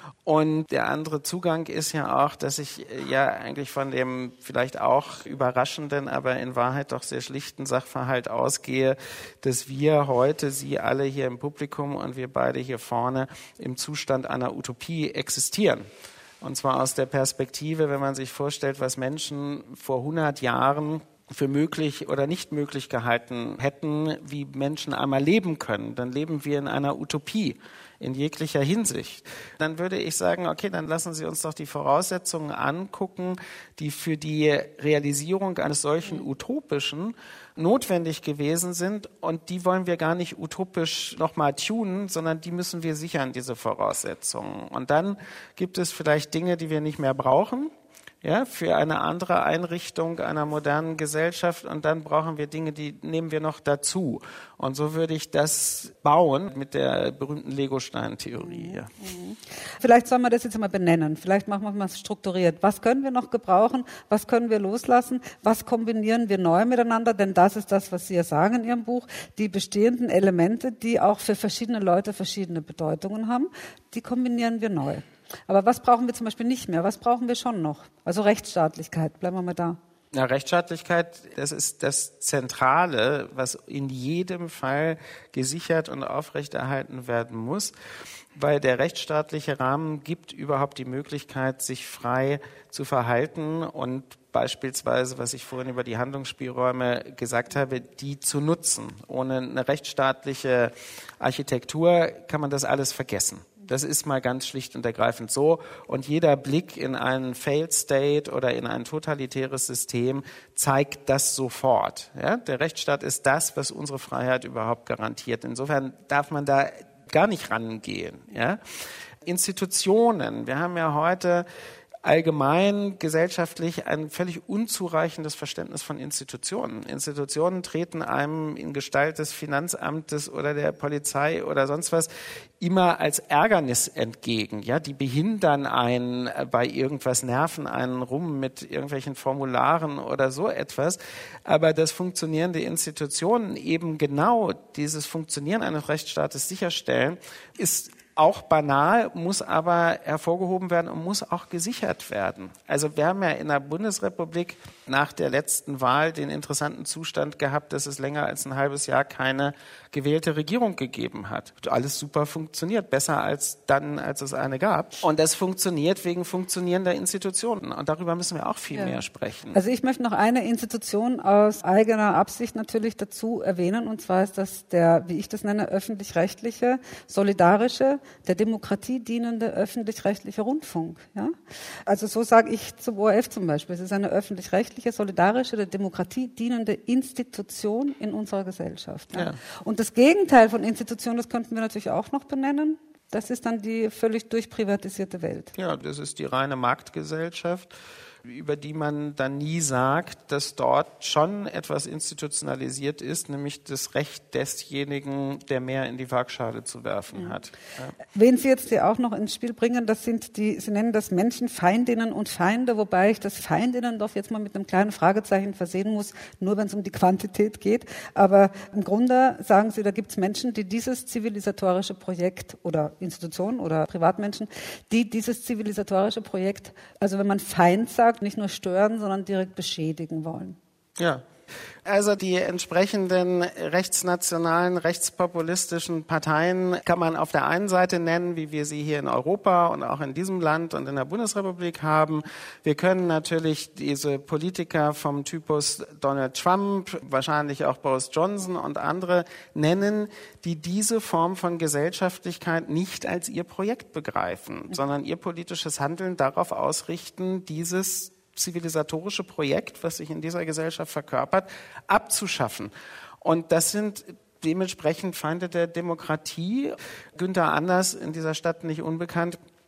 Und der andere Zugang ist ja auch, dass ich ja eigentlich von dem vielleicht auch überraschenden, aber in Wahrheit doch sehr schlichten Sachverhalt ausgehe, dass wir heute, Sie alle hier im Publikum und wir beide hier vorne, im Zustand einer Utopie existieren. Und zwar aus der Perspektive, wenn man sich vorstellt, was Menschen vor 100 Jahren für möglich oder nicht möglich gehalten hätten, wie Menschen einmal leben können, dann leben wir in einer Utopie in jeglicher Hinsicht. Dann würde ich sagen, okay, dann lassen Sie uns doch die Voraussetzungen angucken, die für die Realisierung eines solchen Utopischen notwendig gewesen sind, und die wollen wir gar nicht utopisch nochmal tunen, sondern die müssen wir sichern, diese Voraussetzungen. Und dann gibt es vielleicht Dinge, die wir nicht mehr brauchen, ja, für eine andere Einrichtung einer modernen Gesellschaft, und dann brauchen wir Dinge, die nehmen wir noch dazu. Und so würde ich das bauen mit der berühmten Legostein-Theorie. Ja. Vielleicht sollen wir das jetzt mal benennen, vielleicht machen wir es mal strukturiert. Was können wir noch gebrauchen, was können wir loslassen, was kombinieren wir neu miteinander, denn das ist das, was Sie ja sagen in Ihrem Buch, die bestehenden Elemente, die auch für verschiedene Leute verschiedene Bedeutungen haben, die kombinieren wir neu. Aber was brauchen wir zum Beispiel nicht mehr? Was brauchen wir schon noch? Also Rechtsstaatlichkeit, bleiben wir mal da. Ja, Rechtsstaatlichkeit, das ist das Zentrale, was in jedem Fall gesichert und aufrechterhalten werden muss, weil der rechtsstaatliche Rahmen gibt überhaupt die Möglichkeit, sich frei zu verhalten und beispielsweise, was ich vorhin über die Handlungsspielräume gesagt habe, die zu nutzen. Ohne eine rechtsstaatliche Architektur kann man das alles vergessen. Das ist mal ganz schlicht und ergreifend so. Und jeder Blick in einen Failed State oder in ein totalitäres System zeigt das sofort. Ja? Der Rechtsstaat ist das, was unsere Freiheit überhaupt garantiert. Insofern darf man da gar nicht rangehen. Ja? Institutionen. Wir haben ja heute allgemein gesellschaftlich ein völlig unzureichendes Verständnis von Institutionen. Institutionen treten einem in Gestalt des Finanzamtes oder der Polizei oder sonst was immer als Ärgernis entgegen. Ja, die behindern einen bei irgendwas, nerven einen rum mit irgendwelchen Formularen oder so etwas. Aber das Funktionieren der Institutionen, eben genau dieses Funktionieren eines Rechtsstaates sicherstellen, ist auch banal, muss aber hervorgehoben werden und muss auch gesichert werden. Also wir haben ja in der Bundesrepublik nach der letzten Wahl den interessanten Zustand gehabt, dass es länger als ein halbes Jahr keine gewählte Regierung gegeben hat. Alles super funktioniert, besser als dann, als es eine gab. Und das funktioniert wegen funktionierender Institutionen. Und darüber müssen wir auch viel mehr sprechen. Also ich möchte noch eine Institution aus eigener Absicht natürlich dazu erwähnen. Und zwar ist das der, wie ich das nenne, öffentlich-rechtliche, solidarische, der Demokratie dienende öffentlich-rechtliche Rundfunk. Ja? Also so sage ich zum ORF zum Beispiel. Es ist eine öffentlich-rechtliche, solidarische, der Demokratie dienende Institution in unserer Gesellschaft. Ja? Ja. Und das Gegenteil von Institution, das könnten wir natürlich auch noch benennen. Das ist dann die völlig durchprivatisierte Welt. Ja, das ist die reine Marktgesellschaft, über die man dann nie sagt, dass dort schon etwas institutionalisiert ist, nämlich das Recht desjenigen, der mehr in die Waagschale zu werfen hat. Ja. Wen Sie jetzt hier auch noch ins Spiel bringen, das sind die, Sie nennen das Menschenfeindinnen und Feinde, wobei ich das Feindinnen doch jetzt mal mit einem kleinen Fragezeichen versehen muss, nur wenn es um die Quantität geht. Aber im Grunde sagen Sie, da gibt es Menschen, die dieses zivilisatorische Projekt oder Institutionen oder Privatmenschen, die dieses zivilisatorische Projekt, also wenn man Feind sagt, nicht nur stören, sondern direkt beschädigen wollen. Ja. Also die entsprechenden rechtsnationalen, rechtspopulistischen Parteien kann man auf der einen Seite nennen, wie wir sie hier in Europa und auch in diesem Land und in der Bundesrepublik haben. Wir können natürlich diese Politiker vom Typus Donald Trump, wahrscheinlich auch Boris Johnson und andere nennen, die diese Form von Gesellschaftlichkeit nicht als ihr Projekt begreifen, sondern ihr politisches Handeln darauf ausrichten, dieses zivilisatorische Projekt, was sich in dieser Gesellschaft verkörpert, abzuschaffen. Und das sind dementsprechend Feinde der Demokratie. Günther Anders, in dieser Stadt nicht unbekannt,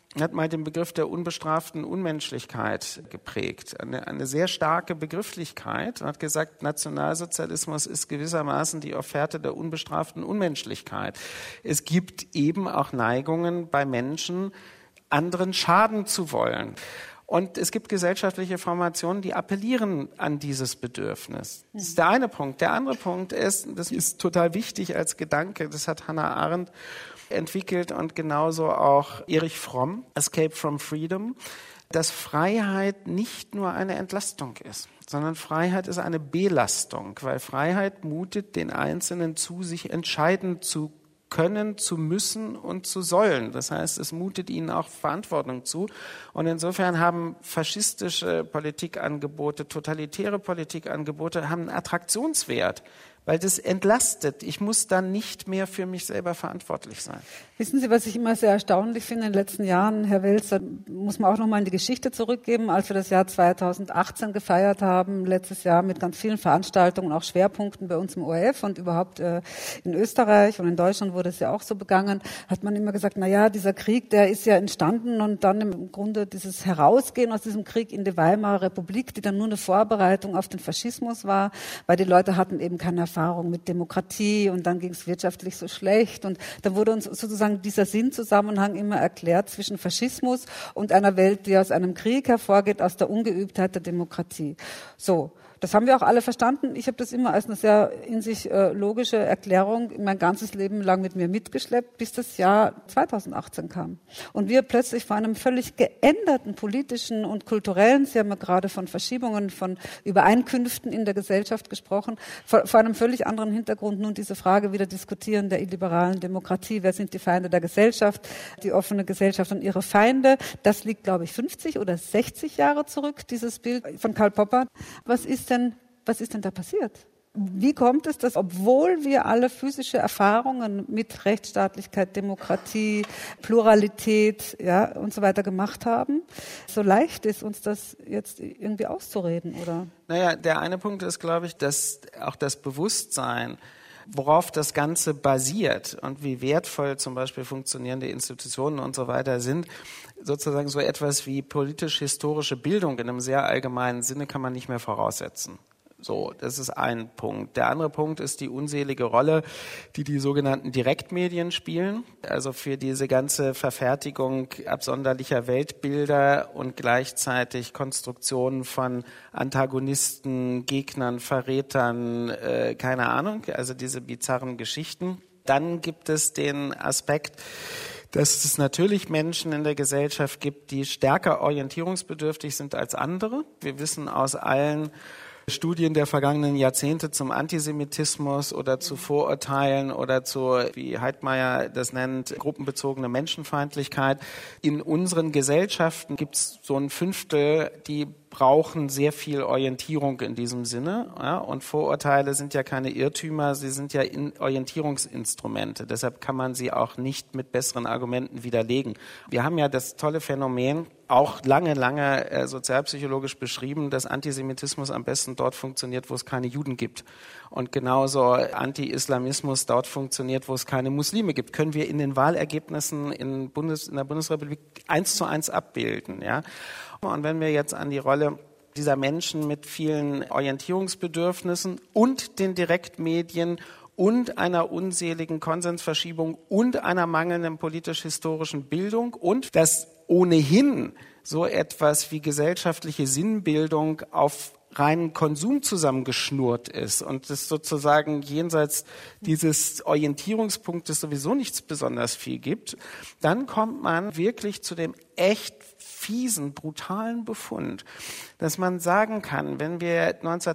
hat mal den Begriff der unbestraften Unmenschlichkeit geprägt. Eine sehr starke Begrifflichkeit. Er hat gesagt, Nationalsozialismus ist gewissermaßen die Offerte der unbestraften Unmenschlichkeit. Es gibt eben auch Neigungen bei Menschen, anderen schaden zu wollen. Und es gibt gesellschaftliche Formationen, die appellieren an dieses Bedürfnis. Das ist der eine Punkt. Der andere Punkt ist, das ist total wichtig als Gedanke, das hat Hannah Arendt entwickelt und genauso auch Erich Fromm, Escape from Freedom, dass Freiheit nicht nur eine Entlastung ist, sondern Freiheit ist eine Belastung, weil Freiheit mutet den Einzelnen zu, sich entscheiden zu können, zu müssen und zu sollen. Das heißt, es mutet ihnen auch Verantwortung zu. Und insofern haben faschistische Politikangebote, totalitäre Politikangebote haben einen Attraktionswert, weil das entlastet. Ich muss dann nicht mehr für mich selber verantwortlich sein. Wissen Sie, was ich immer sehr erstaunlich finde in den letzten Jahren, Herr Welzer, muss man auch noch mal in die Geschichte zurückgeben, als wir das Jahr 2018 gefeiert haben, letztes Jahr mit ganz vielen Veranstaltungen, auch Schwerpunkten bei uns im ORF und überhaupt in Österreich und in Deutschland wurde es ja auch so begangen, hat man immer gesagt, na ja, dieser Krieg, der ist ja entstanden und dann im Grunde dieses Herausgehen aus diesem Krieg in die Weimarer Republik, die dann nur eine Vorbereitung auf den Faschismus war, weil die Leute hatten eben keine Erfahrung mit Demokratie und dann ging es wirtschaftlich so schlecht und dann wurde uns sozusagen dieser Sinnzusammenhang immer erklärt zwischen Faschismus und einer Welt, die aus einem Krieg hervorgeht, aus der Ungeübtheit der Demokratie. So. Das haben wir auch alle verstanden. Ich habe das immer als eine sehr in sich logische Erklärung mein ganzes Leben lang mit mir mitgeschleppt, bis das Jahr 2018 kam. Und wir plötzlich vor einem völlig geänderten politischen und kulturellen, Sie haben ja gerade von Verschiebungen, von Übereinkünften in der Gesellschaft gesprochen, vor einem völlig anderen Hintergrund nun diese Frage wieder diskutieren der illiberalen Demokratie. Wer sind die Feinde der Gesellschaft? Die offene Gesellschaft und ihre Feinde. Das liegt, glaube ich, 50 oder 60 Jahre zurück, dieses Bild von Karl Popper. Was ist denn da passiert? Wie kommt es, dass obwohl wir alle physische Erfahrungen mit Rechtsstaatlichkeit, Demokratie, Pluralität, ja, und so weiter gemacht haben, so leicht ist, uns das jetzt irgendwie auszureden, oder? Naja, der eine Punkt ist, glaube ich, dass auch das Bewusstsein, worauf das Ganze basiert und wie wertvoll zum Beispiel funktionierende Institutionen und so weiter sind, sozusagen so etwas wie politisch-historische Bildung in einem sehr allgemeinen Sinne kann man nicht mehr voraussetzen. So, das ist ein Punkt. Der andere Punkt ist die unselige Rolle, die sogenannten Direktmedien spielen. Also für diese ganze Verfertigung absonderlicher Weltbilder und gleichzeitig Konstruktionen von Antagonisten, Gegnern, Verrätern, keine Ahnung, also diese bizarren Geschichten. Dann gibt es den Aspekt, dass es natürlich Menschen in der Gesellschaft gibt, die stärker orientierungsbedürftig sind als andere. Wir wissen aus allen Studien der vergangenen Jahrzehnte zum Antisemitismus oder zu Vorurteilen oder zu, wie Heidmeier das nennt, gruppenbezogene Menschenfeindlichkeit. In unseren Gesellschaften gibt es so ein Fünftel, die brauchen sehr viel Orientierung in diesem Sinne. Ja, und Vorurteile sind ja keine Irrtümer, sie sind ja Orientierungsinstrumente. Deshalb kann man sie auch nicht mit besseren Argumenten widerlegen. Wir haben ja das tolle Phänomen, auch lange sozialpsychologisch beschrieben, dass Antisemitismus am besten dort funktioniert, wo es keine Juden gibt. Und genauso Anti-Islamismus dort funktioniert, wo es keine Muslime gibt. Können wir in den Wahlergebnissen in der Bundesrepublik 1:1 abbilden. Ja? Und wenn wir jetzt an die Rolle dieser Menschen mit vielen Orientierungsbedürfnissen und den Direktmedien und einer unseligen Konsensverschiebung und einer mangelnden politisch-historischen Bildung und das ohnehin so etwas wie gesellschaftliche Sinnbildung auf reinen Konsum zusammengeschnurrt ist und es sozusagen jenseits dieses Orientierungspunktes sowieso nichts besonders viel gibt, dann kommt man wirklich zu dem echt fiesen, brutalen Befund, dass man sagen kann, wenn wir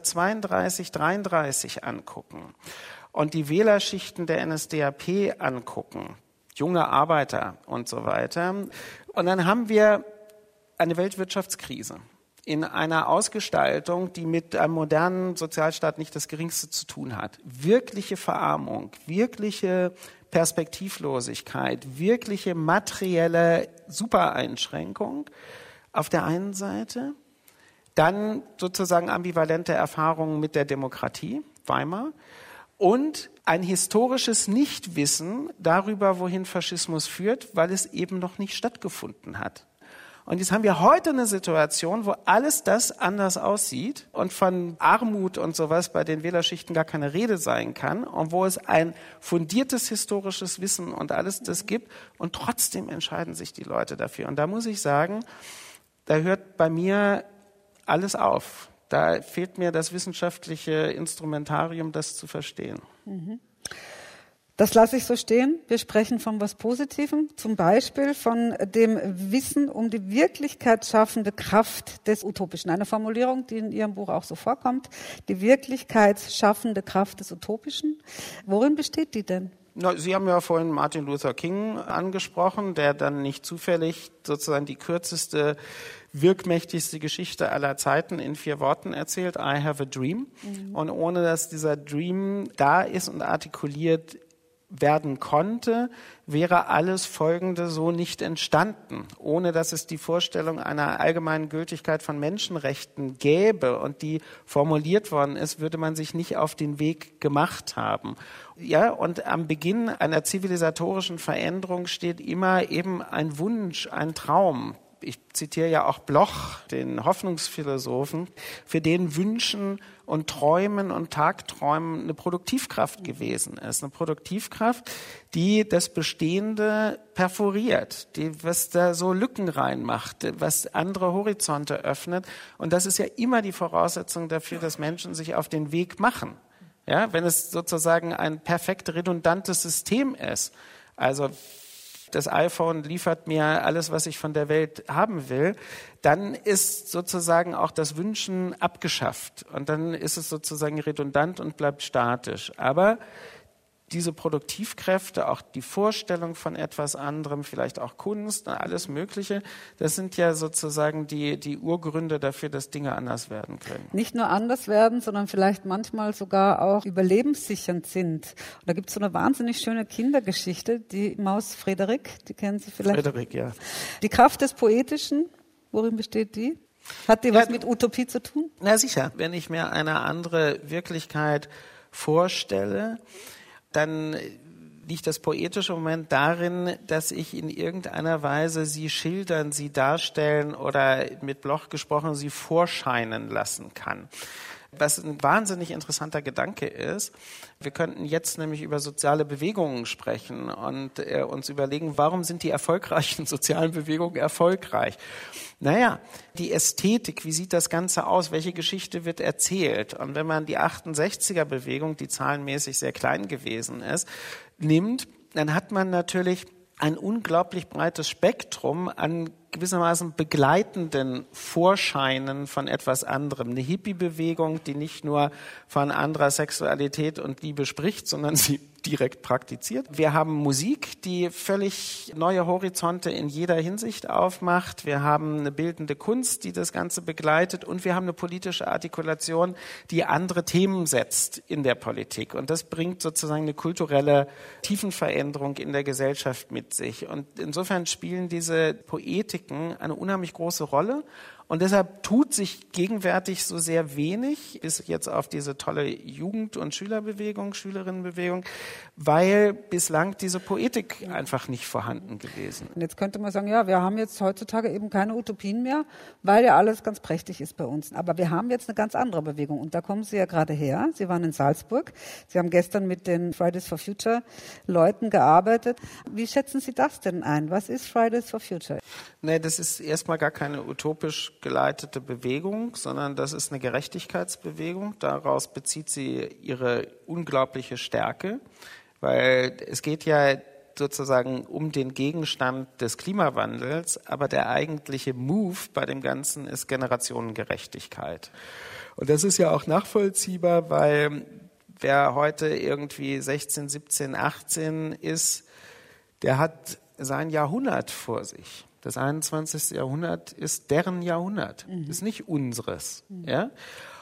1932, 33 angucken und die Wählerschichten der NSDAP angucken, junge Arbeiter und so weiter, und dann haben wir eine Weltwirtschaftskrise in einer Ausgestaltung, die mit einem modernen Sozialstaat nicht das Geringste zu tun hat. Wirkliche Verarmung, wirkliche Perspektivlosigkeit, wirkliche materielle Supereinschränkung auf der einen Seite, dann sozusagen ambivalente Erfahrungen mit der Demokratie, Weimar, und ein historisches Nichtwissen darüber, wohin Faschismus führt, weil es eben noch nicht stattgefunden hat. Und jetzt haben wir heute eine Situation, wo alles das anders aussieht und von Armut und sowas bei den Wählerschichten gar keine Rede sein kann und wo es ein fundiertes historisches Wissen und alles das gibt und trotzdem entscheiden sich die Leute dafür. Und da muss ich sagen, da hört bei mir alles auf. Da fehlt mir das wissenschaftliche Instrumentarium, das zu verstehen. Das lasse ich so stehen. Wir sprechen von was Positivem, zum Beispiel von dem Wissen um die wirklichkeitsschaffende Kraft des Utopischen. Eine Formulierung, die in Ihrem Buch auch so vorkommt. Die wirklichkeitsschaffende Kraft des Utopischen. Worin besteht die denn? Na, Sie haben ja vorhin Martin Luther King angesprochen, der dann nicht zufällig sozusagen die kürzeste, wirkmächtigste Geschichte aller Zeiten in 4 Worten erzählt, I have a dream. Und ohne dass dieser Dream da ist und artikuliert werden konnte, wäre alles Folgende so nicht entstanden. Ohne dass es die Vorstellung einer allgemeinen Gültigkeit von Menschenrechten gäbe und die formuliert worden ist, würde man sich nicht auf den Weg gemacht haben. Ja, und am Beginn einer zivilisatorischen Veränderung steht immer eben ein Wunsch, ein Traum. Ich zitiere ja auch Bloch, den Hoffnungsphilosophen, für den Wünschen und Träumen und Tagträumen eine Produktivkraft gewesen ist. Eine Produktivkraft, die das Bestehende perforiert, die was da so Lücken reinmacht, was andere Horizonte öffnet. Und das ist ja immer die Voraussetzung dafür, dass Menschen sich auf den Weg machen. Ja, wenn es sozusagen ein perfekt redundantes System ist, also das iPhone liefert mir alles, was ich von der Welt haben will, dann ist sozusagen auch das Wünschen abgeschafft. Und dann ist es sozusagen redundant und bleibt statisch. Aber diese Produktivkräfte, auch die Vorstellung von etwas anderem, vielleicht auch Kunst, alles Mögliche, das sind ja sozusagen die Urgründe dafür, dass Dinge anders werden können. Nicht nur anders werden, sondern vielleicht manchmal sogar auch überlebenssichernd sind. Und da gibt es so eine wahnsinnig schöne Kindergeschichte, die Maus Frederik, die kennen Sie vielleicht. Frederik, ja. Die Kraft des Poetischen, worin besteht die? Hat die was mit Utopie zu tun? Na sicher, wenn ich mir eine andere Wirklichkeit vorstelle, dann liegt das poetische Moment darin, dass ich in irgendeiner Weise sie schildern, sie darstellen oder mit Bloch gesprochen, sie vorscheinen lassen kann. Was ein wahnsinnig interessanter Gedanke ist, wir könnten jetzt nämlich über soziale Bewegungen sprechen und uns überlegen, warum sind die erfolgreichen sozialen Bewegungen erfolgreich? Naja, die Ästhetik, wie sieht das Ganze aus? Welche Geschichte wird erzählt? Und wenn man die 68er-Bewegung, die zahlenmäßig sehr klein gewesen ist, nimmt, dann hat man natürlich ein unglaublich breites Spektrum an gewissermaßen begleitenden Vorscheinen von etwas anderem. Eine Hippie-Bewegung, die nicht nur von anderer Sexualität und Liebe spricht, sondern sie direkt praktiziert. Wir haben Musik, die völlig neue Horizonte in jeder Hinsicht aufmacht. Wir haben eine bildende Kunst, die das Ganze begleitet. Und wir haben eine politische Artikulation, die andere Themen setzt in der Politik. Und das bringt sozusagen eine kulturelle Tiefenveränderung in der Gesellschaft mit sich. Und insofern spielen diese Poetiken eine unheimlich große Rolle. Und deshalb tut sich gegenwärtig so sehr wenig, bis jetzt auf diese tolle Jugend- und Schülerbewegung, Schülerinnenbewegung, weil bislang diese Poetik einfach nicht vorhanden gewesen ist. Und jetzt könnte man sagen, ja, wir haben jetzt heutzutage eben keine Utopien mehr, weil ja alles ganz prächtig ist bei uns. Aber wir haben jetzt eine ganz andere Bewegung. Und da kommen Sie ja gerade her. Sie waren in Salzburg. Sie haben gestern mit den Fridays for Future Leuten gearbeitet. Wie schätzen Sie das denn ein? Was ist Fridays for Future? Nee, das ist erstmal gar keine utopisch geleitete Bewegung, sondern das ist eine Gerechtigkeitsbewegung. Daraus bezieht sie ihre unglaubliche Stärke, weil es geht ja sozusagen um den Gegenstand des Klimawandels, aber der eigentliche Move bei dem Ganzen ist Generationengerechtigkeit. Und das ist ja auch nachvollziehbar, weil wer heute irgendwie 16, 17, 18 ist, der hat sein Jahrhundert vor sich. Das 21. Jahrhundert ist deren Jahrhundert, ist nicht unseres. Ja?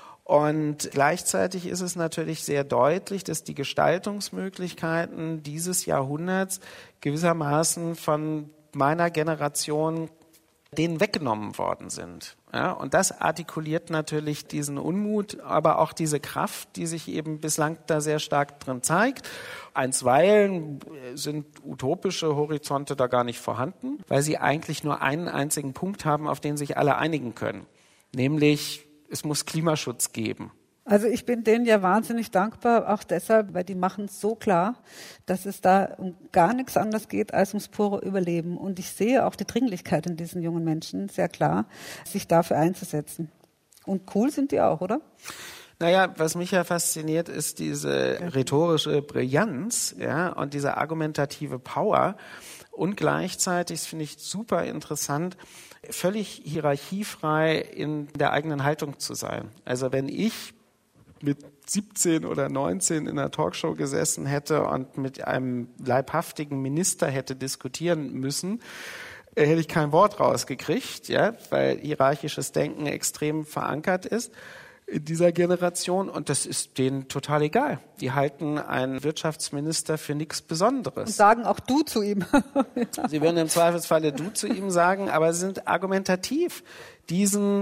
Und gleichzeitig ist es natürlich sehr deutlich, dass die Gestaltungsmöglichkeiten dieses Jahrhunderts gewissermaßen von meiner Generation denen weggenommen worden sind. Ja, und das artikuliert natürlich diesen Unmut, aber auch diese Kraft, die sich eben bislang da sehr stark drin zeigt. Einstweilen sind utopische Horizonte da gar nicht vorhanden, weil sie eigentlich nur einen einzigen Punkt haben, auf den sich alle einigen können. Nämlich, es muss Klimaschutz geben. Also ich bin denen ja wahnsinnig dankbar, auch deshalb, weil die machen es so klar, dass es da um gar nichts anderes geht als ums pure Überleben. Und ich sehe auch die Dringlichkeit in diesen jungen Menschen, sehr klar, sich dafür einzusetzen. Und cool sind die auch, oder? Naja, was mich ja fasziniert, ist diese rhetorische Brillanz, ja, und diese argumentative Power. Und gleichzeitig, das finde ich super interessant, völlig hierarchiefrei in der eigenen Haltung zu sein. Also wenn ich mit 17 oder 19 in einer Talkshow gesessen hätte und mit einem leibhaftigen Minister hätte diskutieren müssen, hätte ich kein Wort rausgekriegt, ja, weil hierarchisches Denken extrem verankert ist in dieser Generation, und das ist denen total egal. Die halten einen Wirtschaftsminister für nichts Besonderes. Und sagen auch du zu ihm. Sie würden im Zweifelsfalle du zu ihm sagen, aber sie sind argumentativ diesen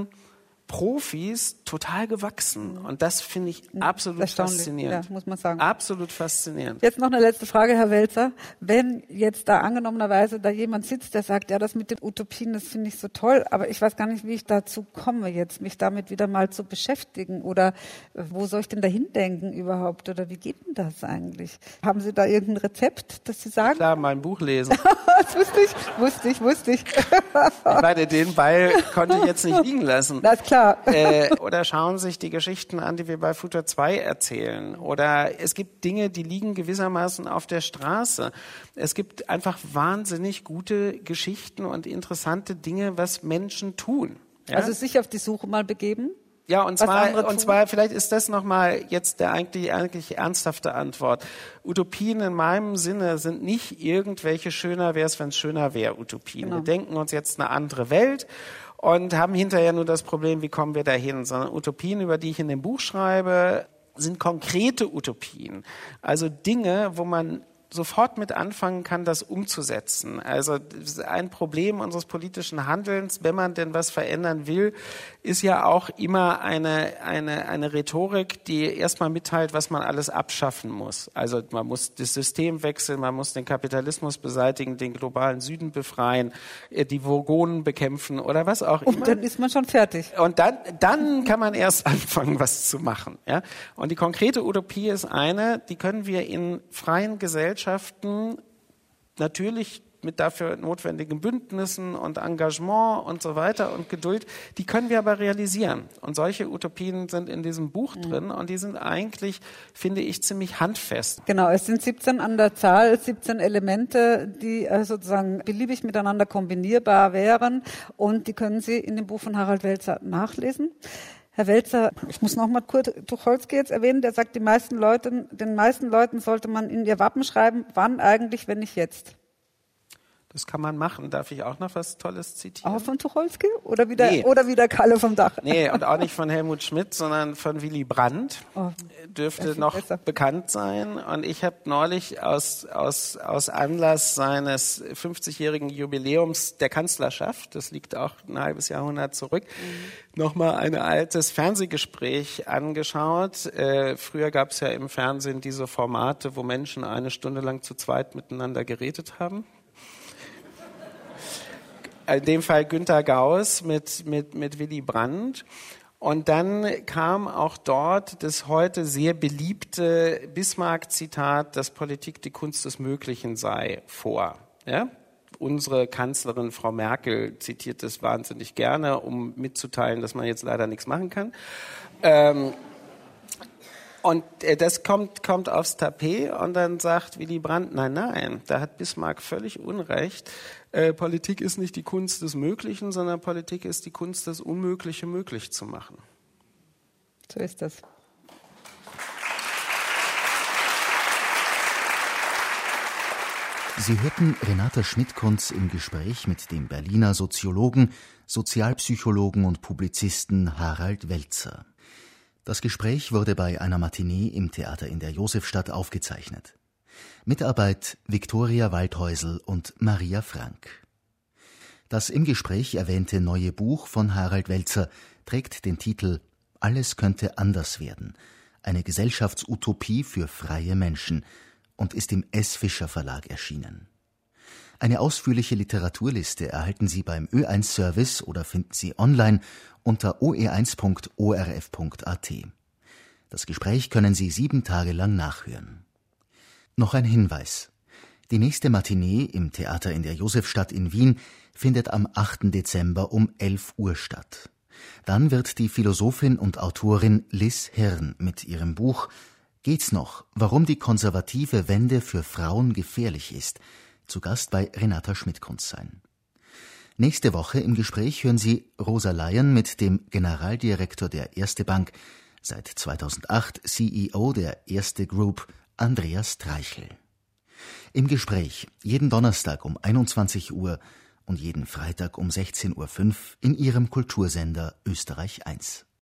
Profis total gewachsen. Und das finde ich absolut faszinierend. Ja, muss man sagen. Absolut faszinierend. Jetzt noch eine letzte Frage, Herr Welzer. Wenn jetzt da angenommenerweise da jemand sitzt, der sagt, ja, das mit den Utopien, das finde ich so toll, aber ich weiß gar nicht, wie ich dazu komme, jetzt mich damit wieder mal zu beschäftigen, oder wo soll ich denn dahin denken überhaupt, oder wie geht denn das eigentlich? Haben Sie da irgendein Rezept, das Sie sagen? Klar, mein Buch lesen. Das wusste ich. Ich meine, den Ball konnte ich jetzt nicht liegen lassen. Das ist klar. Oder schauen sich die Geschichten an, die wir bei Futur 2 erzählen. Oder es gibt Dinge, die liegen gewissermaßen auf der Straße. Es gibt einfach wahnsinnig gute Geschichten und interessante Dinge, was Menschen tun. Ja? Also sich auf die Suche mal begeben? Ja, und zwar, vielleicht ist das nochmal jetzt der eigentlich ernsthafte Antwort. Utopien in meinem Sinne sind nicht irgendwelche schöner wär's, wenn es schöner wäre, Utopien. Genau. Wir denken uns jetzt eine andere Welt und haben hinterher nur das Problem, wie kommen wir dahin, sondern Utopien, über die ich in dem Buch schreibe, sind konkrete Utopien. Also Dinge, wo man sofort mit anfangen kann, das umzusetzen. Also ein Problem unseres politischen Handelns, wenn man denn was verändern will, ist ja auch immer eine Rhetorik, die erstmal mitteilt, was man alles abschaffen muss. Also man muss das System wechseln, man muss den Kapitalismus beseitigen, den globalen Süden befreien, die Vogonen bekämpfen oder was auch immer. Und dann ist man schon fertig. Und dann kann man erst anfangen, was zu machen. Ja? Und die konkrete Utopie ist eine, die können wir in freien Gesellschaften natürlich mit dafür notwendigen Bündnissen und Engagement und so weiter und Geduld, die können wir aber realisieren. Und solche Utopien sind in diesem Buch drin und die sind eigentlich, finde ich, ziemlich handfest. Genau, es sind 17 an der Zahl, 17 Elemente, die sozusagen beliebig miteinander kombinierbar wären, und die können Sie in dem Buch von Harald Welzer nachlesen. Herr Welzer, ich muss noch mal Kurt Tucholsky jetzt erwähnen, der sagt, den meisten Leuten sollte man in ihr Wappen schreiben, wann eigentlich, wenn nicht jetzt? Das kann man machen. Darf ich auch noch was Tolles zitieren? Auch von Tucholsky? Oder wieder Kalle vom Dach? Nee, und auch nicht von Helmut Schmidt, sondern von Willy Brandt. Oh, dürfte noch bekannt sein. Und ich habe neulich aus Anlass seines 50-jährigen Jubiläums der Kanzlerschaft, das liegt auch ein halbes Jahrhundert zurück, nochmal ein altes Fernsehgespräch angeschaut. Früher gab es ja im Fernsehen diese Formate, wo Menschen eine Stunde lang zu zweit miteinander geredet haben. In dem Fall Günter Gauss mit Willy Brandt. Und dann kam auch dort das heute sehr beliebte Bismarck-Zitat, dass Politik die Kunst des Möglichen sei, vor. Ja? Unsere Kanzlerin Frau Merkel zitiert das wahnsinnig gerne, um mitzuteilen, dass man jetzt leider nichts machen kann. Und das kommt aufs Tapet und dann sagt Willy Brandt, nein, da hat Bismarck völlig Unrecht. Politik ist nicht die Kunst des Möglichen, sondern Politik ist die Kunst, das Unmögliche möglich zu machen. So ist das. Sie hörten Renata Schmidt-Kunz im Gespräch mit dem Berliner Soziologen, Sozialpsychologen und Publizisten Harald Welzer. Das Gespräch wurde bei einer Matinee im Theater in der Josefstadt aufgezeichnet. Mitarbeit Viktoria Waldhäusl und Maria Frank. Das im Gespräch erwähnte neue Buch von Harald Welzer trägt den Titel »Alles könnte anders werden. Eine Gesellschaftsutopie für freie Menschen« und ist im S. Fischer Verlag erschienen. Eine ausführliche Literaturliste erhalten Sie beim Ö1-Service oder finden Sie online unter oe1.orf.at. Das Gespräch können Sie 7 Tage lang nachhören. Noch ein Hinweis. Die nächste Matinee im Theater in der Josefstadt in Wien findet am 8. Dezember um 11 Uhr statt. Dann wird die Philosophin und Autorin Liz Hirn mit ihrem Buch »Geht's noch? Warum die konservative Wende für Frauen gefährlich ist« zu Gast bei Renata Schmidt-Kunz sein. Nächste Woche im Gespräch hören Sie Rosa Laien mit dem Generaldirektor der Erste Bank, seit 2008 CEO der Erste Group, Andreas Treichel. Im Gespräch jeden Donnerstag um 21 Uhr und jeden Freitag um 16.05 Uhr in Ihrem Kultursender Österreich 1.